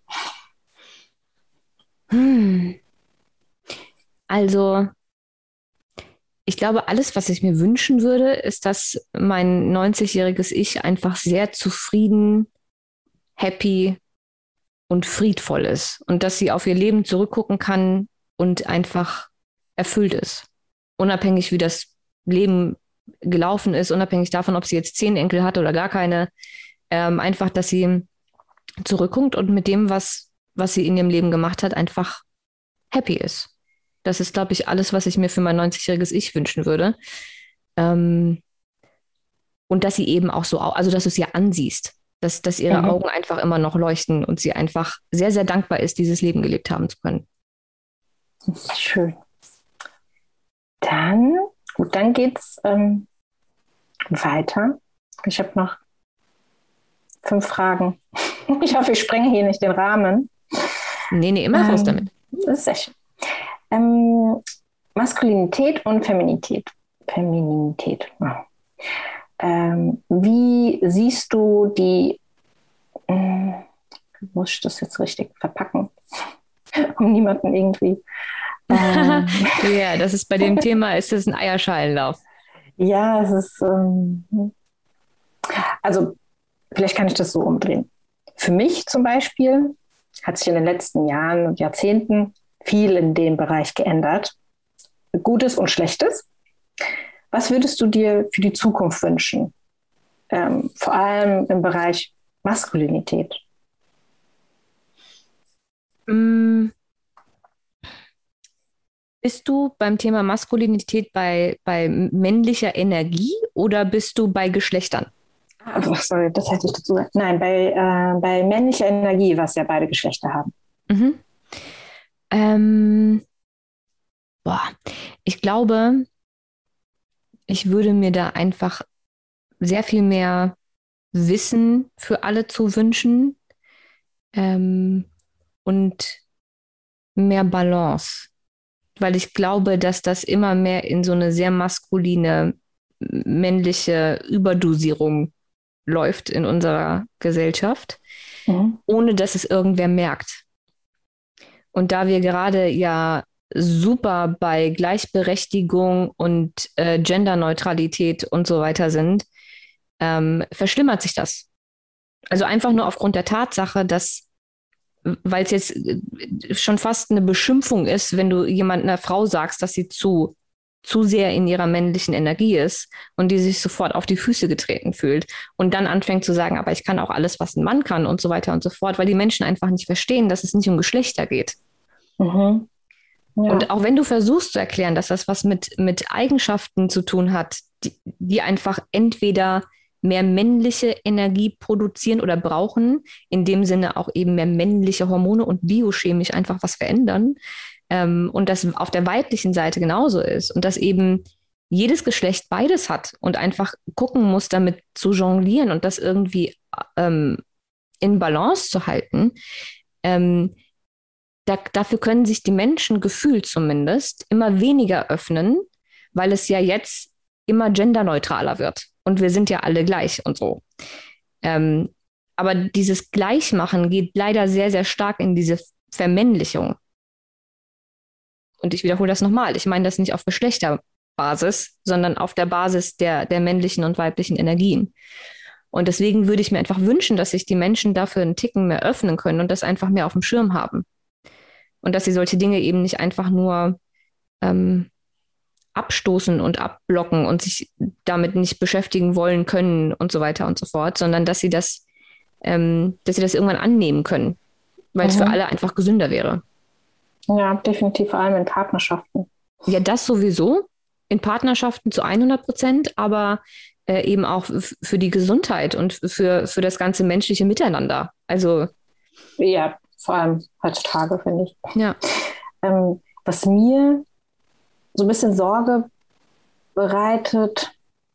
Also, ich glaube, alles, was ich mir wünschen würde, ist, dass mein 90-jähriges Ich einfach sehr zufrieden, happy und friedvoll ist und dass sie auf ihr Leben zurückgucken kann und einfach erfüllt ist. Unabhängig, wie das Leben gelaufen ist, unabhängig davon, ob sie jetzt 10 Enkel hat oder gar keine, einfach, dass sie zurückguckt und mit dem, was sie in ihrem Leben gemacht hat, einfach happy ist. Das ist, glaube ich, alles, was ich mir für mein 90-jähriges Ich wünschen würde. Und dass sie eben auch so, also dass du es ihr ansiehst, dass ihre Augen einfach immer noch leuchten und sie einfach sehr, sehr dankbar ist, dieses Leben gelebt haben zu können. Schön. Dann geht's weiter. Ich habe noch 5 Fragen. Ich hoffe, ich sprenge hier nicht den Rahmen. Nee, immer raus damit. Das ist sehr schön. Ähm, Maskulinität und Feminität. Femininität. Ja. Wie siehst du die, muss ich das jetzt richtig verpacken, um niemanden irgendwie. Ja, das ist bei dem Thema, ist das ein Eierschalenlauf. Ja, es ist, also vielleicht kann ich das so umdrehen. Für mich zum Beispiel hat sich in den letzten Jahren und Jahrzehnten viel in dem Bereich geändert. Gutes und Schlechtes. Was würdest du dir für die Zukunft wünschen? Vor allem im Bereich Maskulinität. Mm, Bist du beim Thema Maskulinität bei männlicher Energie oder bist du bei Geschlechtern? Sorry, das hätte ich dazu gesagt. Nein, bei männlicher Energie, was ja beide Geschlechter haben. Mhm. Ähm, boah, ich glaube, ich würde mir da einfach sehr viel mehr Wissen für alle zu wünschen, ähm, und mehr Balance, weil ich glaube, dass das immer mehr in so eine sehr maskuline, männliche Überdosierung läuft in unserer Gesellschaft, Mhm. ohne dass es irgendwer merkt. Und da wir gerade ja super bei Gleichberechtigung und Genderneutralität und so weiter sind, verschlimmert sich das. Also einfach nur aufgrund der Tatsache, dass, weil es jetzt schon fast eine Beschimpfung ist, wenn du jemand einer Frau sagst, dass sie zu sehr in ihrer männlichen Energie ist und die sich sofort auf die Füße getreten fühlt und dann anfängt zu sagen, aber ich kann auch alles, was ein Mann kann und so weiter und so fort, weil die Menschen einfach nicht verstehen, dass es nicht um Geschlechter geht. Mhm. Und Ja. auch wenn du versuchst zu erklären, dass das was mit Eigenschaften zu tun hat, die einfach entweder mehr männliche Energie produzieren oder brauchen, in dem Sinne auch eben mehr männliche Hormone und biochemisch einfach was verändern, und das auf der weiblichen Seite genauso ist und dass eben jedes Geschlecht beides hat und einfach gucken muss, damit zu jonglieren und das irgendwie ähm, in Balance zu halten, ähm, dafür können sich die Menschen gefühlt zumindest immer weniger öffnen, weil es ja jetzt immer genderneutraler wird. Und wir sind ja alle gleich und so. Ähm, aber dieses Gleichmachen geht leider sehr, sehr stark in diese Vermännlichung. Und ich wiederhole das nochmal. Ich meine das nicht auf Geschlechterbasis, sondern auf der Basis der männlichen und weiblichen Energien. Und deswegen würde ich mir einfach wünschen, dass sich die Menschen dafür einen Ticken mehr öffnen können und das einfach mehr auf dem Schirm haben. Und dass sie solche Dinge eben nicht einfach nur ähm, abstoßen und abblocken und sich damit nicht beschäftigen wollen können und so weiter und so fort, sondern dass sie das irgendwann annehmen können, weil es für Mhm. alle einfach gesünder wäre. Ja, definitiv, vor allem in Partnerschaften. Ja, das sowieso in Partnerschaften zu 100%, aber eben auch für die Gesundheit und für das ganze menschliche Miteinander. Also, Ja, vor allem heutzutage, finde ich. ja. Was mir so ein bisschen Sorge bereitet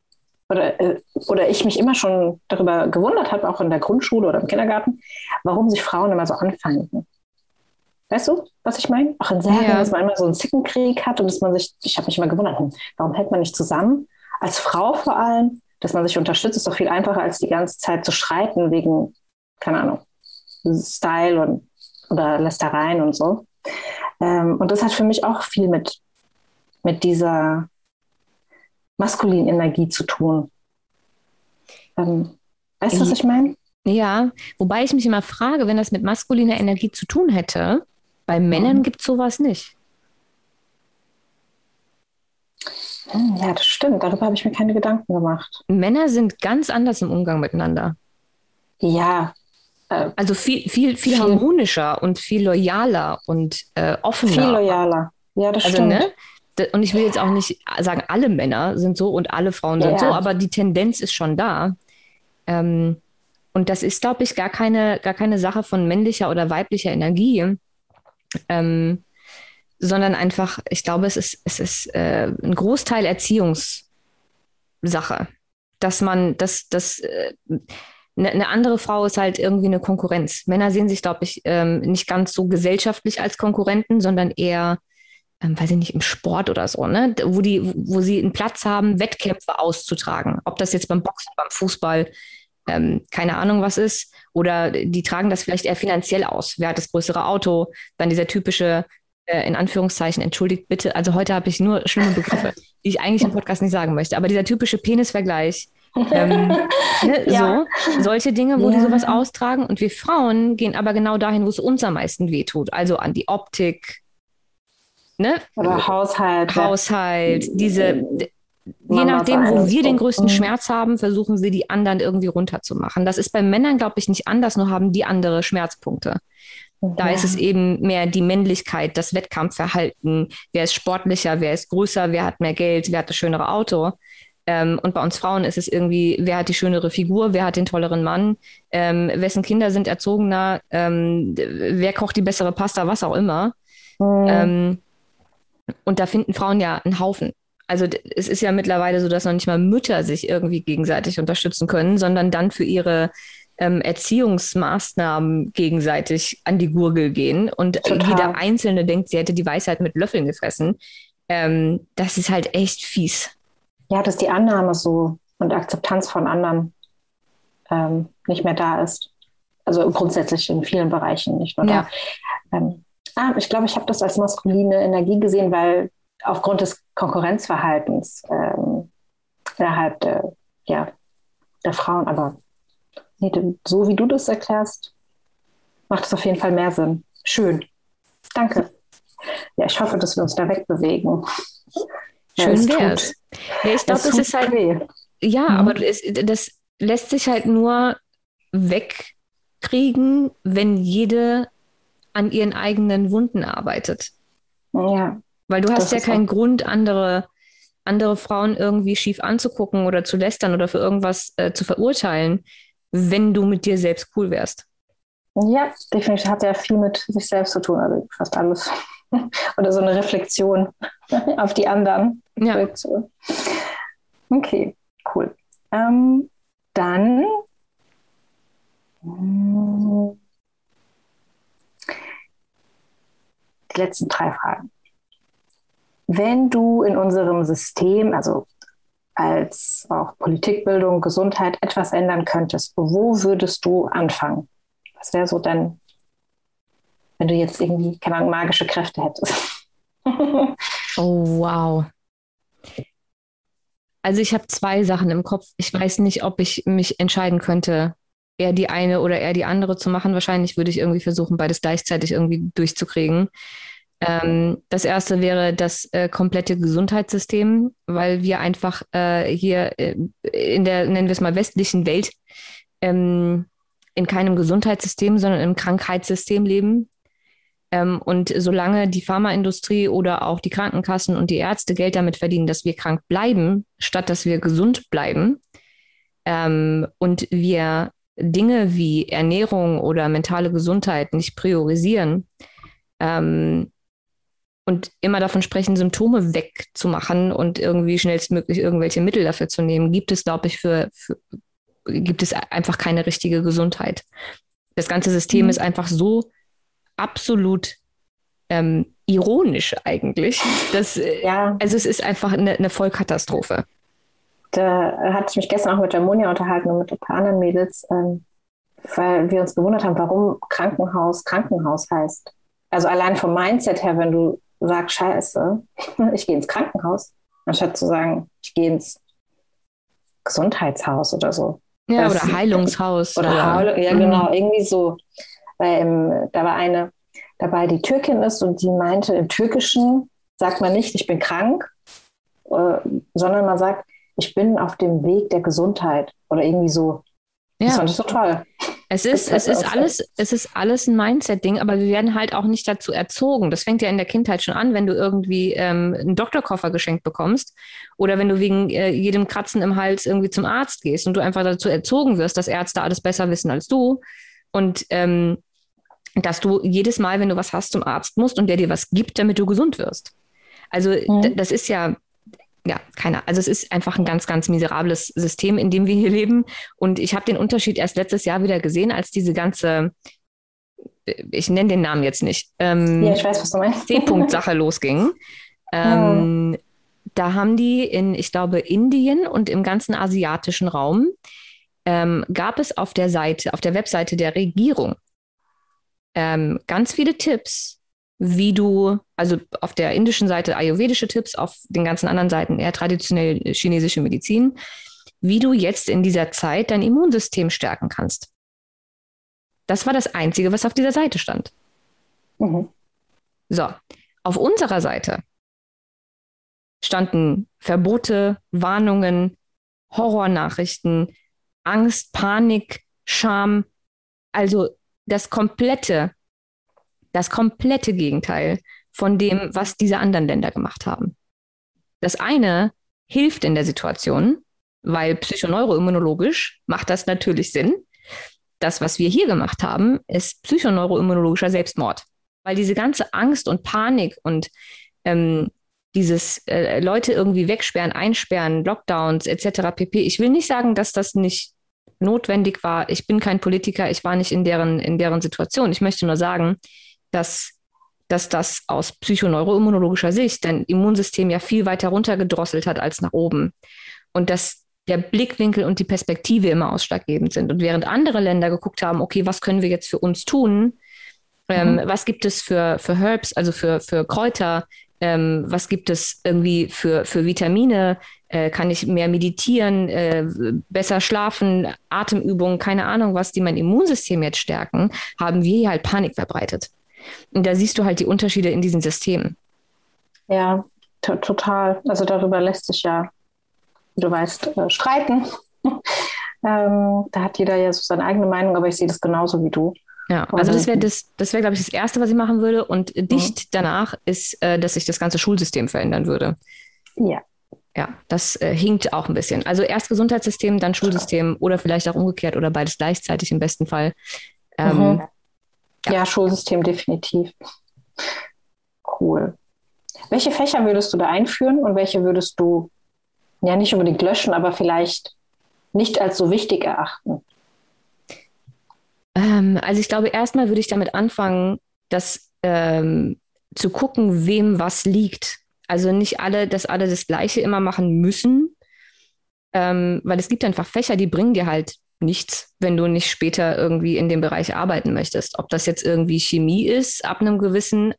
oder ich mich immer schon darüber gewundert habe, auch in der Grundschule oder im Kindergarten, warum sich Frauen immer so anfeinden. Weißt du, was ich meine? Auch in Serien, dass Ja, man immer so einen Zickenkrieg hat und dass man sich, ich habe mich immer gewundert, warum hält man nicht zusammen? Als Frau vor allem, dass man sich unterstützt, ist doch viel einfacher, als die ganze Zeit zu streiten wegen, keine Ahnung, Style oder Lästereien und so. Und das hat für mich auch viel mit dieser maskulinen Energie zu tun. Weißt du, was ich meine? ja, wobei ich mich immer frage, wenn das mit maskuliner Energie zu tun hätte, bei Männern Mhm. gibt es sowas nicht. Ja, das stimmt. Darüber habe ich mir keine Gedanken gemacht. Männer sind ganz anders im Umgang miteinander. Ja, Also viel viel, harmonischer und viel loyaler und viel offener. loyaler. Ja, das Also, ne? stimmt. Und ich will jetzt auch nicht sagen, alle Männer sind so und alle Frauen sind so, Ja, aber die Tendenz ist schon da. Ähm, und das ist, glaube ich, gar keine Sache von männlicher oder weiblicher Energie, ähm, sondern einfach, ich glaube, es ist ein Großteil Erziehungssache, dass eine andere Frau ist halt irgendwie eine Konkurrenz. Männer sehen sich, glaube ich, nicht ganz so gesellschaftlich als Konkurrenten, sondern eher weiß ich nicht, im Sport oder so, ne? Wo sie einen Platz haben, Wettkämpfe auszutragen. Ob das jetzt beim Boxen, beim Fußball, keine Ahnung was ist. Oder die tragen das vielleicht eher finanziell aus. Wer hat das größere Auto? Dann dieser typische, in Anführungszeichen, entschuldigt bitte, also heute habe ich nur schlimme Begriffe, die ich eigentlich im Podcast nicht sagen möchte, aber dieser typische Penisvergleich, ne, Ja. so, solche Dinge, wo die Ja. sowas austragen. Und wir Frauen gehen aber genau dahin, wo es uns am meisten wehtut. Also an die Optik, ne? Oder Haushalt. Haushalt, je Mama nachdem, sein wo und wir den so. größten Schmerz haben, versuchen wir die anderen irgendwie runterzumachen. Das ist bei Männern, glaube ich, nicht anders, nur haben die andere Schmerzpunkte. Da ist es Ja. eben mehr die Männlichkeit, das Wettkampfverhalten, wer ist sportlicher, wer ist größer, wer hat mehr Geld, wer hat das schönere Auto. Und bei uns Frauen ist es irgendwie, wer hat die schönere Figur, wer hat den tolleren Mann, wessen Kinder sind erzogener, wer kocht die bessere Pasta, was auch immer. Mhm. Ähm, und da finden Frauen ja einen Haufen. Also es ist ja mittlerweile so, dass noch nicht mal Mütter sich irgendwie gegenseitig unterstützen können, sondern dann für ihre Erziehungsmaßnahmen gegenseitig an die Gurgel gehen und jeder Total. Einzelne denkt, sie hätte die Weisheit mit Löffeln gefressen. Das ist halt echt fies. Ja, dass die Annahme so und Akzeptanz von anderen nicht mehr da ist. Also grundsätzlich in vielen Bereichen, nicht nur da. Ja, Ich glaube, ich habe das als maskuline Energie gesehen, weil aufgrund des Konkurrenzverhaltens innerhalb ja, der Frauen, aber nee, so wie du das erklärst, macht es auf jeden Fall mehr Sinn. Schön. Danke. Ja, ich hoffe, dass wir uns da wegbewegen. Ja, schön es wär's. Ja, ich glaube, es das tut ist halt, weh. ja, aber Mhm. das lässt sich halt nur wegkriegen, wenn jede an ihren eigenen Wunden arbeitet. Ja, Weil du hast das ja ist auch. keinen Grund, andere Frauen irgendwie schief anzugucken oder zu lästern oder für irgendwas zu verurteilen, wenn du mit dir selbst cool wärst. Ja, definitiv hat ja viel mit sich selbst zu tun, also fast alles. Oder so eine Reflexion auf die anderen. Ja, Okay, cool. Ähm, dann die letzten drei Fragen. Wenn du in unserem System, also als auch Politikbildung, Gesundheit etwas ändern könntest, wo würdest du anfangen? Was wäre so denn, wenn du jetzt irgendwie, keine Ahnung, magische Kräfte hättest? oh wow. Also ich habe zwei Sachen im Kopf. Ich weiß nicht, ob ich mich entscheiden könnte, eher die eine oder eher die andere zu machen. Wahrscheinlich würde ich irgendwie versuchen, beides gleichzeitig irgendwie durchzukriegen. Das erste wäre das komplette Gesundheitssystem, weil wir einfach hier in der, nennen wir es mal, westlichen Welt ähm, in keinem Gesundheitssystem, sondern im Krankheitssystem leben. Und solange die Pharmaindustrie oder auch die Krankenkassen und die Ärzte Geld damit verdienen, dass wir krank bleiben, statt dass wir gesund bleiben, und wir Dinge wie Ernährung oder mentale Gesundheit nicht priorisieren, ähm, und immer davon sprechen, Symptome wegzumachen und irgendwie schnellstmöglich irgendwelche Mittel dafür zu nehmen, gibt es, glaube ich, gibt es einfach keine richtige Gesundheit. Das ganze System ist einfach so absolut ironisch eigentlich. Ja, Also es ist einfach eine Vollkatastrophe. da hatte ich mich gestern auch mit der Monja unterhalten und mit ein paar anderen Mädels, weil wir uns gewundert haben, warum Krankenhaus Krankenhaus heißt. Also allein vom Mindset her, wenn du sagst, scheiße, ich gehe ins Krankenhaus, anstatt zu sagen, ich gehe ins Gesundheitshaus oder so. Ja, Das, oder Heilungshaus oder oder Ja, genau, irgendwie so. Weil da war eine dabei, die Türkin ist und die meinte, im Türkischen sagt man nicht, ich bin krank, äh, sondern man sagt, ich bin auf dem Weg der Gesundheit oder irgendwie so. Das ja. fand ich so toll. Es ist alles ein Mindset-Ding, aber wir werden halt auch nicht dazu erzogen. Das fängt ja in der Kindheit schon an, wenn du irgendwie einen Doktorkoffer geschenkt bekommst oder wenn du wegen jedem Kratzen im Hals irgendwie zum Arzt gehst und du einfach dazu erzogen wirst, dass Ärzte alles besser wissen als du und dass du jedes Mal, wenn du was hast, zum Arzt musst und der dir was gibt, damit du gesund wirst. Also Mhm. das ist ja, keiner. Also es ist einfach ein ganz, ganz miserables System, in dem wir hier leben. Und ich habe den Unterschied erst letztes Jahr wieder gesehen, als diese ganze ich nenne den Namen jetzt nicht, Ja, ich weiß, was du meinst. C-Punkt-Sache losging. Hm. Da haben die in, ich glaube, Indien und im ganzen asiatischen Raum, gab es auf der Seite, auf der Webseite der Regierung ganz viele Tipps, wie du, also auf der indischen Seite ayurvedische Tipps, auf den ganzen anderen Seiten eher traditionell chinesische Medizin, wie du jetzt in dieser Zeit dein Immunsystem stärken kannst. Das war das Einzige, was auf dieser Seite stand. Mhm. So, auf unserer Seite standen Verbote, Warnungen, Horrornachrichten, Angst, Panik, Scham, also das komplette Gegenteil von dem, was diese anderen Länder gemacht haben. Das eine hilft in der Situation, weil psychoneuroimmunologisch macht das natürlich Sinn. Das, was wir hier gemacht haben, ist psychoneuroimmunologischer Selbstmord. Weil diese ganze Angst und Panik und dieses Leute irgendwie wegsperren, einsperren, Lockdowns etc. pp. Ich will nicht sagen, dass das nicht notwendig war. Ich bin kein Politiker, ich war nicht in deren Situation. Ich möchte nur sagen, dass das aus psychoneuroimmunologischer Sicht dein Immunsystem ja viel weiter runtergedrosselt hat als nach oben. Und dass der Blickwinkel und die Perspektive immer ausschlaggebend sind. Und während andere Länder geguckt haben, okay, was können wir jetzt für uns tun? Was gibt es für Herbs, also für Kräuter? Was gibt es irgendwie für Vitamine? Kann ich mehr meditieren, besser schlafen, Atemübungen, keine Ahnung was, die mein Immunsystem jetzt stärken, haben wir hier halt Panik verbreitet. Und da siehst du halt die Unterschiede in diesen Systemen. Ja, total. Also darüber lässt sich ja, wie du weißt, streiten. Da hat jeder ja so seine eigene Meinung, aber ich sehe das genauso wie du. Ja, also das wäre, glaube ich, das Erste, was ich machen würde. Und dicht danach ist, dass sich das ganze Schulsystem verändern würde. Ja. Ja, das hinkt auch ein bisschen. Also erst Gesundheitssystem, dann Schulsystem oder vielleicht auch umgekehrt oder beides gleichzeitig im besten Fall. Ja, Schulsystem definitiv. Cool. Welche Fächer würdest du da einführen und welche würdest du ja nicht unbedingt löschen, aber vielleicht nicht als so wichtig erachten? Also ich glaube, erstmal würde ich damit anfangen, dass zu gucken, wem was liegt. Also nicht alle, dass alle das Gleiche immer machen müssen, weil es gibt einfach Fächer, die bringen dir halt nichts, wenn du nicht später irgendwie in dem Bereich arbeiten möchtest. Ob das jetzt irgendwie Chemie ist, ab einer gewissen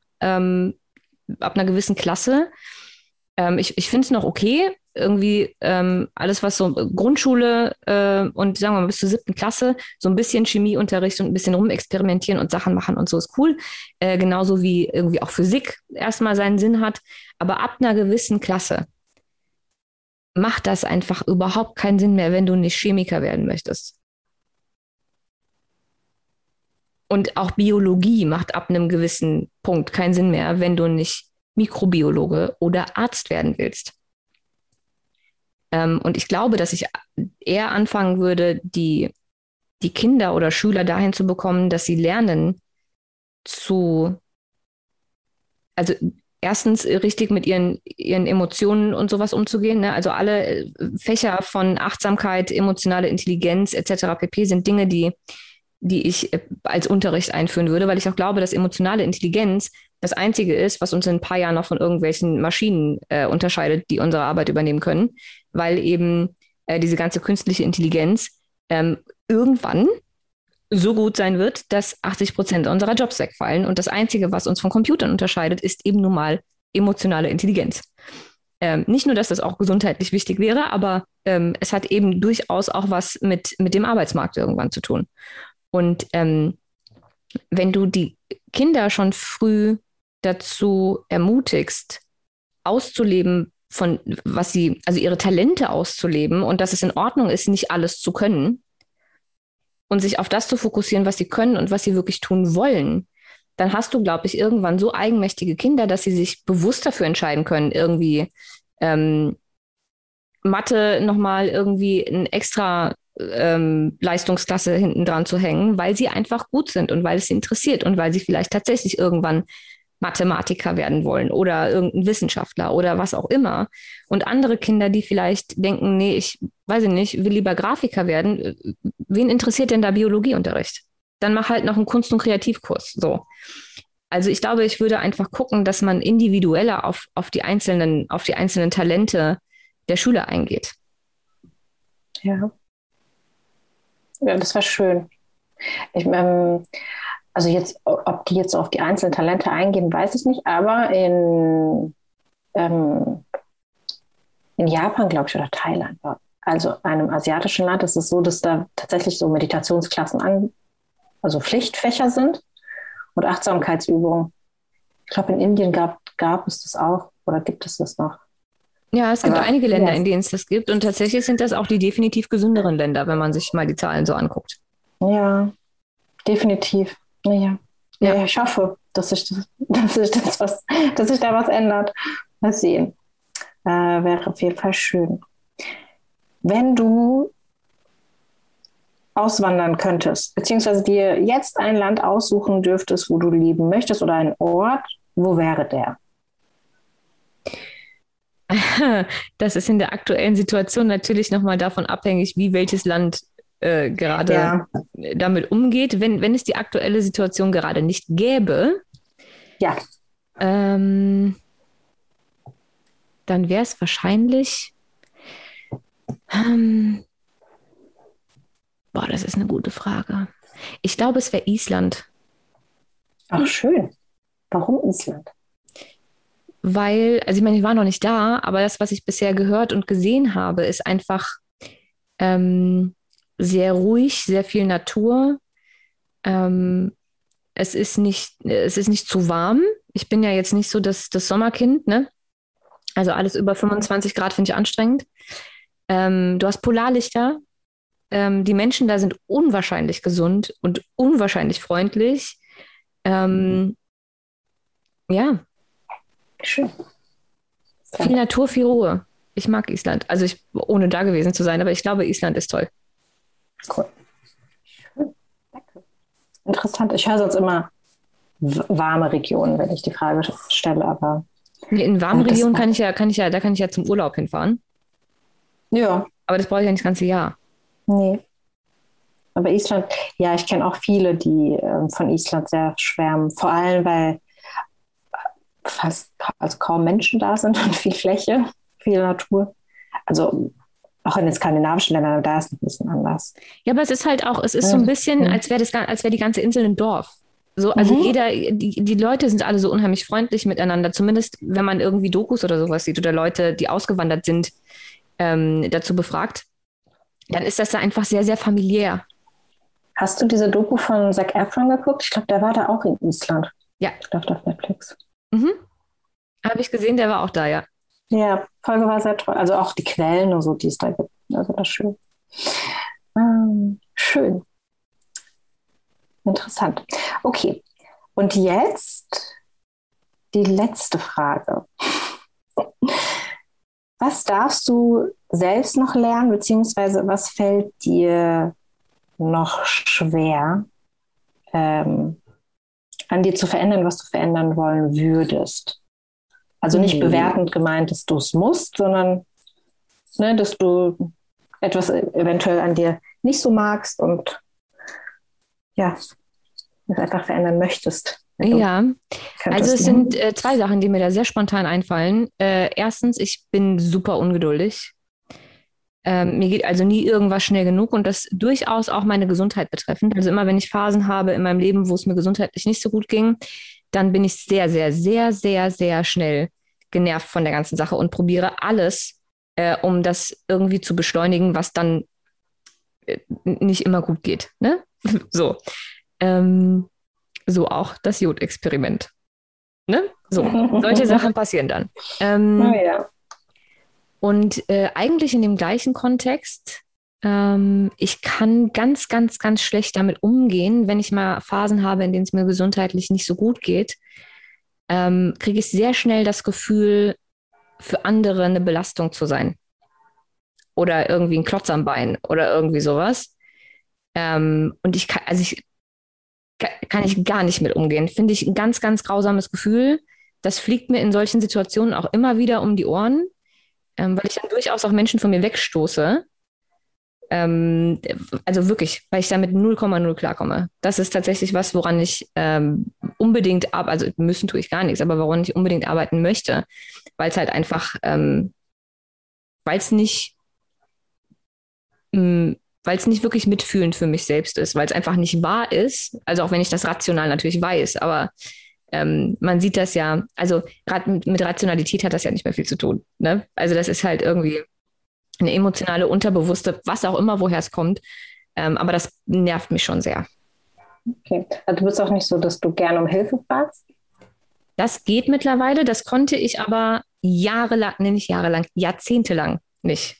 Klasse. Ich finde es noch okay. Irgendwie alles, was so Grundschule und sagen wir mal bis zur 7. Klasse, so ein bisschen Chemieunterricht und ein bisschen rumexperimentieren und Sachen machen und so ist cool. Genauso wie irgendwie auch Physik erstmal seinen Sinn hat. Aber ab einer gewissen Klasse macht das einfach überhaupt keinen Sinn mehr, wenn du nicht Chemiker werden möchtest. Und auch Biologie macht ab einem gewissen Punkt keinen Sinn mehr, wenn du nicht Mikrobiologe oder Arzt werden willst. Und ich glaube, dass ich eher anfangen würde, die Kinder oder Schüler dahin zu bekommen, dass sie lernen also erstens richtig mit ihren Emotionen und sowas umzugehen. Ne? Also alle Fächer von Achtsamkeit, emotionale Intelligenz etc. pp. Sind Dinge, die ich als Unterricht einführen würde, weil ich auch glaube, dass emotionale Intelligenz das Einzige ist, was uns in ein paar Jahren noch von irgendwelchen Maschinen unterscheidet, die unsere Arbeit übernehmen können, weil eben diese ganze künstliche Intelligenz irgendwann so gut sein wird, dass 80% unserer Jobs wegfallen. Und das Einzige, was uns von Computern unterscheidet, ist eben nun mal emotionale Intelligenz. Nicht nur, dass das auch gesundheitlich wichtig wäre, aber es hat eben durchaus auch was mit dem Arbeitsmarkt irgendwann zu tun. Und wenn du die Kinder schon früh dazu ermutigst, auszuleben, also ihre Talente auszuleben und dass es in Ordnung ist, nicht alles zu können und sich auf das zu fokussieren, was sie können und was sie wirklich tun wollen, dann hast du, glaube ich, irgendwann so eigenmächtige Kinder, dass sie sich bewusst dafür entscheiden können, irgendwie Mathe nochmal irgendwie ein extra Leistungsklasse hinten dran zu hängen, weil sie einfach gut sind und weil es sie interessiert und weil sie vielleicht tatsächlich irgendwann Mathematiker werden wollen oder irgendein Wissenschaftler oder was auch immer. Und andere Kinder, die vielleicht denken, nee, ich weiß nicht, will lieber Grafiker werden. Wen interessiert denn da Biologieunterricht? dann mach halt noch einen Kunst- und Kreativkurs. So. Also ich glaube, ich würde einfach gucken, dass man individueller auf die einzelnen Talente der Schüler eingeht. Ja, ja, das wäre schön. Ich, also jetzt, ob die jetzt auf die einzelnen Talente eingehen, weiß ich nicht, aber in Japan, glaube ich, oder Thailand, also einem asiatischen Land, ist es so, dass da tatsächlich so Meditationsklassen also Pflichtfächer sind und Achtsamkeitsübungen. Ich glaube, in Indien gab es das auch oder gibt es das noch? Ja, es gibt Aber einige Länder, ja, in denen es das gibt. Und tatsächlich sind das auch die definitiv gesünderen Länder, wenn man sich mal die Zahlen so anguckt. ja, definitiv. Naja. Ja, Ja. ja, ich hoffe, dass sich da was ändert. Mal sehen. Wäre auf jeden Fall schön. Wenn du auswandern könntest, beziehungsweise dir jetzt ein Land aussuchen dürftest, wo du leben möchtest oder einen Ort, wo wäre der? Das ist in der aktuellen Situation natürlich nochmal davon abhängig, wie welches Land gerade Ja, damit umgeht. Wenn es die aktuelle Situation gerade nicht gäbe, ja. ähm, dann wäre es wahrscheinlich, ähm, boah, das ist eine gute Frage. Ich glaube, es wäre Island, Ach, schön. Warum Island? weil, also ich meine, ich war noch nicht da, aber das, was ich bisher gehört und gesehen habe, ist einfach ähm, sehr ruhig, sehr viel Natur. Ähm, es ist nicht zu warm. Ich bin ja jetzt nicht so das Sommerkind, ne? Also alles über 25 Grad finde ich anstrengend. Du hast Polarlichter. Die Menschen da sind unwahrscheinlich gesund und unwahrscheinlich freundlich. Ähm, ja, Schön. viel Natur, viel Ruhe. Ich mag Island. Also ohne da gewesen zu sein, aber ich glaube, Island ist toll. Cool. Schön. Danke. Interessant. Ich höre sonst immer warme Regionen, wenn ich die Frage stelle, aber In warmen das, Regionen da kann ich ja zum Urlaub hinfahren. ja, Aber das brauche ich ja nicht das ganze Jahr. nee. Aber Island, ja, ich kenne auch viele, die von Island sehr schwärmen. Vor allem, weil fast also kaum Menschen da sind und viel Fläche, viel Natur. Also auch in den skandinavischen Ländern, da ist es ein bisschen anders. Ja, aber es ist halt auch, es ist so ein bisschen, Mhm. als wäre die ganze Insel ein Dorf. So, also Mhm. die Leute sind alle so unheimlich freundlich miteinander, zumindest wenn man irgendwie Dokus oder sowas sieht oder Leute, die ausgewandert sind, dazu befragt, dann ist das da einfach sehr, sehr familiär. Hast du diese Doku von Zac Efron geguckt? Ich glaube, der war da auch in Island. Ja, Ich glaube, auf Netflix. mhm. Habe ich gesehen, der war auch da, ja. Ja, Folge war sehr toll. Also auch die Quellen und so, die es da gibt. Also das ist schön. Schön. Interessant. Okay. Und jetzt die letzte Frage. Was darfst du selbst noch lernen, beziehungsweise was fällt dir noch schwer, an dir zu verändern, was du verändern wollen würdest? Also nicht Uh. bewertend gemeint, dass du es musst, sondern ne, dass du etwas eventuell an dir nicht so magst und ja, es einfach verändern möchtest, wenn du Ja, also könntest. es sind zwei Sachen, die mir da sehr spontan einfallen. Erstens, ich bin super ungeduldig. Mir geht also nie irgendwas schnell genug und das durchaus auch meine Gesundheit betreffend. Also immer wenn ich Phasen habe in meinem Leben, wo es mir gesundheitlich nicht so gut ging, dann bin ich sehr, sehr, sehr, sehr, sehr schnell genervt von der ganzen Sache und probiere alles, um das irgendwie zu beschleunigen, was dann nicht immer gut geht. Ne? So. Ähm, so auch das Jodexperiment. Ne? So, solche Sachen passieren dann. Oh ja. Und eigentlich in dem gleichen Kontext, ich kann ganz, ganz, ganz schlecht damit umgehen, wenn ich mal Phasen habe, in denen es mir gesundheitlich nicht so gut geht, kriege ich sehr schnell das Gefühl, für andere eine Belastung zu sein. Oder irgendwie ein Klotz am Bein oder irgendwie sowas. Und kann ich gar nicht mit umgehen. Finde ich ein ganz, ganz grausames Gefühl. Das fliegt mir in solchen Situationen auch immer wieder um die Ohren, weil ich dann durchaus auch Menschen von mir wegstoße. Also wirklich, weil ich damit 0,0 klarkomme. Das ist tatsächlich was, woran ich unbedingt arbeite, also müssen tue ich gar nichts, aber woran ich unbedingt arbeiten möchte, weil es halt einfach, weil es nicht, weil es nicht wirklich mitfühlend für mich selbst ist, weil es einfach nicht wahr ist. Also auch wenn ich das rational natürlich weiß, aber man sieht das ja, also gerade mit Rationalität hat das ja nicht mehr viel zu tun. Ne? Also das ist halt irgendwie eine emotionale, unterbewusste, was auch immer, woher es kommt. Aber das nervt mich schon sehr. Okay. Also du bist auch nicht so, dass du gerne um Hilfe fragst? Das geht mittlerweile, das konnte ich aber jahrelang, nee, nicht jahrelang, jahrzehntelang nicht.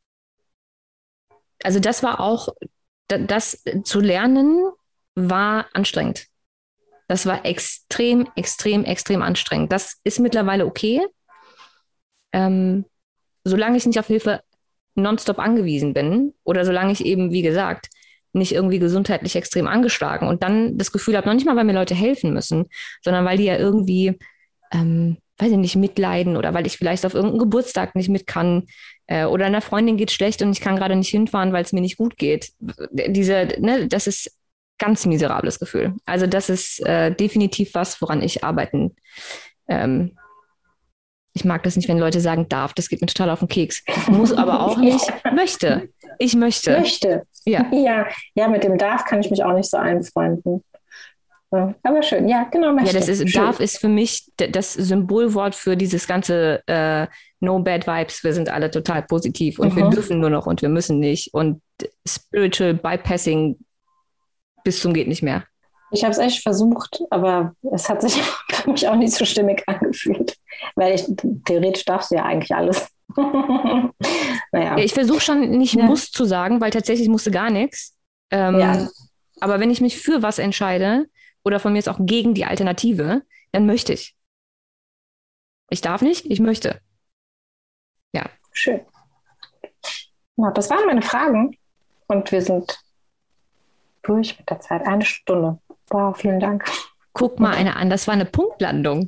Also das war auch, das zu lernen war anstrengend. Das war extrem, extrem, extrem anstrengend. Das ist mittlerweile okay, ähm, solange ich nicht auf Hilfe nonstop angewiesen bin oder solange ich eben, wie gesagt, nicht irgendwie gesundheitlich extrem angeschlagen und dann das Gefühl habe, noch nicht mal, weil mir Leute helfen müssen, sondern weil die ja irgendwie, weiß ich nicht, mitleiden oder weil ich vielleicht auf irgendeinen Geburtstag nicht mit kann oder einer Freundin geht schlecht und ich kann gerade nicht hinfahren, weil es mir nicht gut geht. Das ist ganz miserables Gefühl. Also das ist definitiv was, woran ich arbeiten ähm, ich mag das nicht, wenn Leute sagen darf. Das geht mir total auf den Keks. Muss aber auch nicht. Möchte. Ich möchte. Möchte. Ja. Ja, ja, mit dem darf kann ich mich auch nicht so einfreunden. Ja, aber schön. Ja, genau, möchte. Ja, das ist, schön. darf ist für mich das Symbolwort für dieses ganze No Bad Vibes. Wir sind alle total positiv und wir dürfen nur noch und wir müssen nicht. Und Spiritual Bypassing bis zum geht nicht mehr. Ich habe es echt versucht, aber es hat sich für mich auch nicht so stimmig angefühlt. Weil theoretisch darfst du ja eigentlich alles. Naja. Ja, ich versuche schon nicht muss zu sagen, weil tatsächlich musste gar nichts. Ja. Aber wenn ich mich für was entscheide oder von mir ist auch gegen die Alternative, dann möchte ich. Ich darf nicht, ich möchte. Ja. Schön. Ja, das waren meine Fragen und wir sind durch mit der Zeit. 1 Stunde. Wow, vielen Dank. Guck mal eine an, das war eine Punktlandung.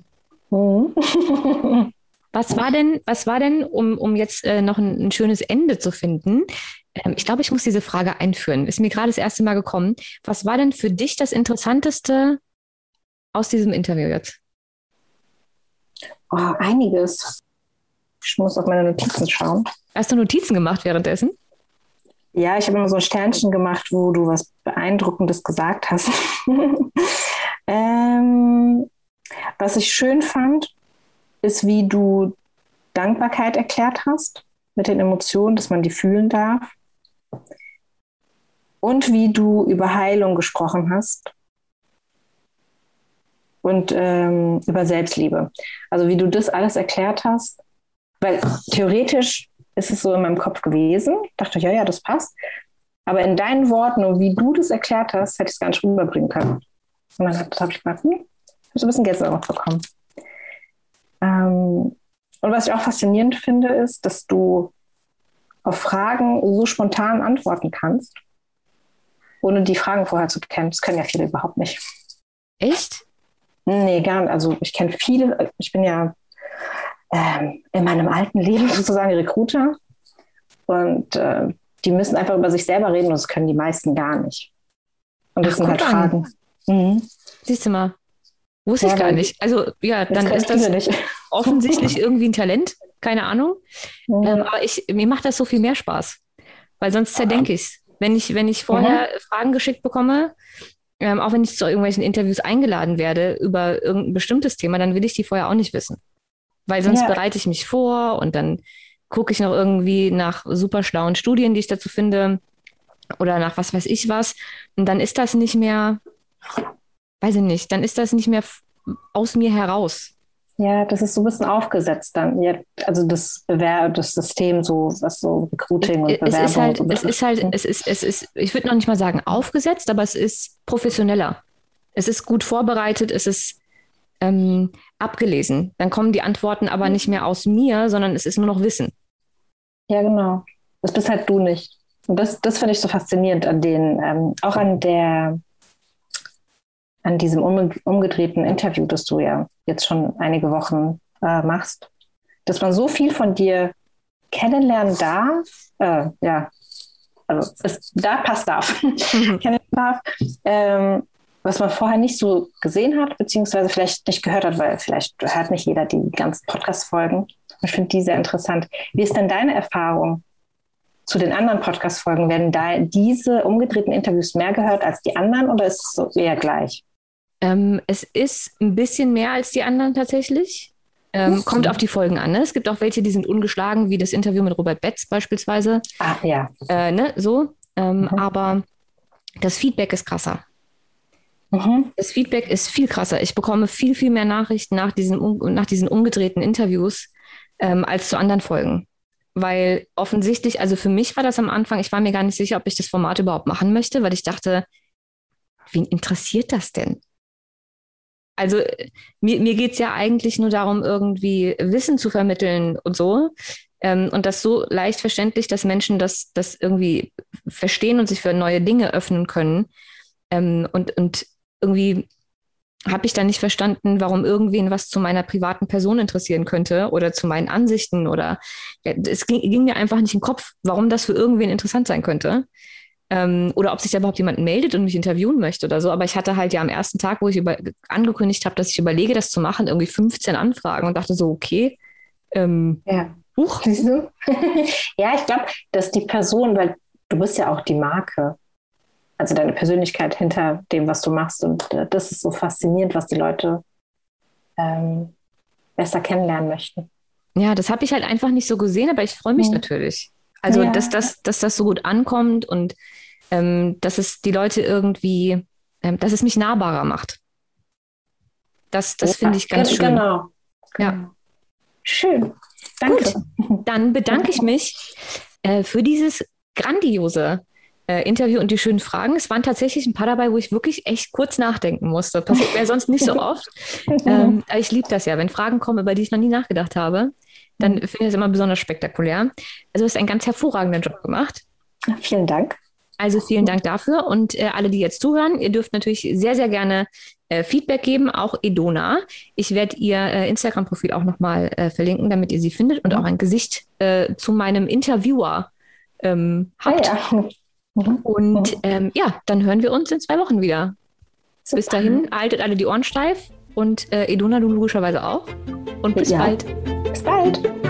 Was war denn, um jetzt noch ein schönes Ende zu finden? Ich glaube, ich muss diese Frage einführen. Ist mir gerade das erste Mal gekommen. Was war denn für dich das Interessanteste aus diesem Interview jetzt? Oh, einiges. Ich muss auf meine Notizen schauen. Hast du Notizen gemacht währenddessen? Ja, ich habe immer so ein Sternchen gemacht, wo du was Beeindruckendes gesagt hast. Was ich schön fand, ist, wie du Dankbarkeit erklärt hast mit den Emotionen, dass man die fühlen darf. Und wie du über Heilung gesprochen hast. Und über Selbstliebe. Also wie du das alles erklärt hast. Weil theoretisch ist es so in meinem Kopf gewesen. Ich dachte, ja, das passt. Aber in deinen Worten und wie du das erklärt hast, hätte ich es gar nicht rüberbringen können. Und dann habe ich gedacht, ich habe so ein bisschen Gänsehaut bekommen. Und was ich auch faszinierend finde, ist, dass du auf Fragen so spontan antworten kannst, ohne die Fragen vorher zu kennen. Das können ja viele überhaupt nicht. Echt? Nee, gar nicht. Also ich kenne viele. Ich bin ja in meinem alten Leben sozusagen Recruiter. Und die müssen einfach über sich selber reden und das können die meisten gar nicht. Und das sind halt Fragen. Siehst du mal. Wusste ich gar nicht. Also ja, dann ist das offensichtlich irgendwie ein Talent. Keine Ahnung. Aber mir macht das so viel mehr Spaß. Weil sonst zerdenke ich es. Wenn ich vorher Fragen geschickt bekomme, auch wenn ich zu irgendwelchen Interviews eingeladen werde über irgendein bestimmtes Thema, dann will ich die vorher auch nicht wissen. Weil sonst bereite ich mich vor und dann gucke ich noch irgendwie nach super schlauen Studien, die ich dazu finde oder nach was weiß ich was. Und dann ist das nicht mehr, weiß ich nicht, dann ist das nicht mehr aus mir heraus. Ja, das ist so ein bisschen aufgesetzt dann. Ja, also das System, so was so Recruiting und Bewerbung. Ich würde noch nicht mal sagen aufgesetzt, aber es ist professioneller. Es ist gut vorbereitet, es ist abgelesen. Dann kommen die Antworten aber nicht mehr aus mir, sondern es ist nur noch Wissen. Ja, genau. Das bist halt du nicht. Und das finde ich so faszinierend an auch an diesem umgedrehten Interview, das du ja jetzt schon einige Wochen machst, dass man so viel von dir kennenlernen darf, also da passt darf. Kennen darf. Was man vorher nicht so gesehen hat, beziehungsweise vielleicht nicht gehört hat, weil vielleicht hört nicht jeder die ganzen Podcast-Folgen. Ich finde die sehr interessant. Wie ist denn deine Erfahrung zu den anderen Podcast-Folgen? Werden da diese umgedrehten Interviews mehr gehört als die anderen oder ist es so eher gleich? Es ist ein bisschen mehr als die anderen tatsächlich. Kommt auf die Folgen an. Ne? Es gibt auch welche, die sind ungeschlagen, wie das Interview mit Robert Betz beispielsweise. Ah, ja. So. Aber das Feedback ist krasser. Das Feedback ist viel krasser. Ich bekomme viel, viel mehr Nachrichten nach diesen umgedrehten Interviews als zu anderen Folgen. Weil offensichtlich, also für mich war das am Anfang, ich war mir gar nicht sicher, ob ich das Format überhaupt machen möchte, weil ich dachte, wen interessiert das denn? Also mir geht es ja eigentlich nur darum, irgendwie Wissen zu vermitteln und so. Und das so leicht verständlich, dass Menschen das irgendwie verstehen und sich für neue Dinge öffnen können. Und irgendwie habe ich dann nicht verstanden, warum irgendwen was zu meiner privaten Person interessieren könnte oder zu meinen Ansichten oder es ging mir einfach nicht in den Kopf, warum das für irgendwen interessant sein könnte. Oder ob sich da überhaupt jemand meldet und mich interviewen möchte oder so. Aber ich hatte halt ja am ersten Tag, wo ich angekündigt habe, dass ich überlege, das zu machen, irgendwie 15 Anfragen und dachte so, okay. Huch. Siehst du? Ja, ich glaube, dass die Person, weil du bist ja auch die Marke, also deine Persönlichkeit hinter dem, was du machst. Und das ist so faszinierend, was die Leute besser kennenlernen möchten. Ja, das habe ich halt einfach nicht so gesehen, aber ich freue mich natürlich. Also, dass das so gut ankommt und dass es die Leute irgendwie, dass es mich nahbarer macht. Das finde ich ganz schön. Genau. Ja. Schön. Danke. Gut, dann bedanke ich mich für dieses grandiose Interview und die schönen Fragen. Es waren tatsächlich ein paar dabei, wo ich wirklich echt kurz nachdenken musste. Passiert mir sonst nicht so oft. Ich liebe das ja, wenn Fragen kommen, über die ich noch nie nachgedacht habe. Dann finde ich das immer besonders spektakulär. Also du hast einen ganz hervorragenden Job gemacht. Vielen Dank. Also vielen Dank dafür und alle, die jetzt zuhören, ihr dürft natürlich sehr, sehr gerne Feedback geben, auch Edona. Ich werde ihr Instagram-Profil auch nochmal verlinken, damit ihr sie findet und auch ein Gesicht zu meinem Interviewer habt. Und dann hören wir uns in 2 Wochen wieder. Super. Bis dahin, haltet alle die Ohren steif und Edona, du logischerweise auch. Und bis bald. Bis bald.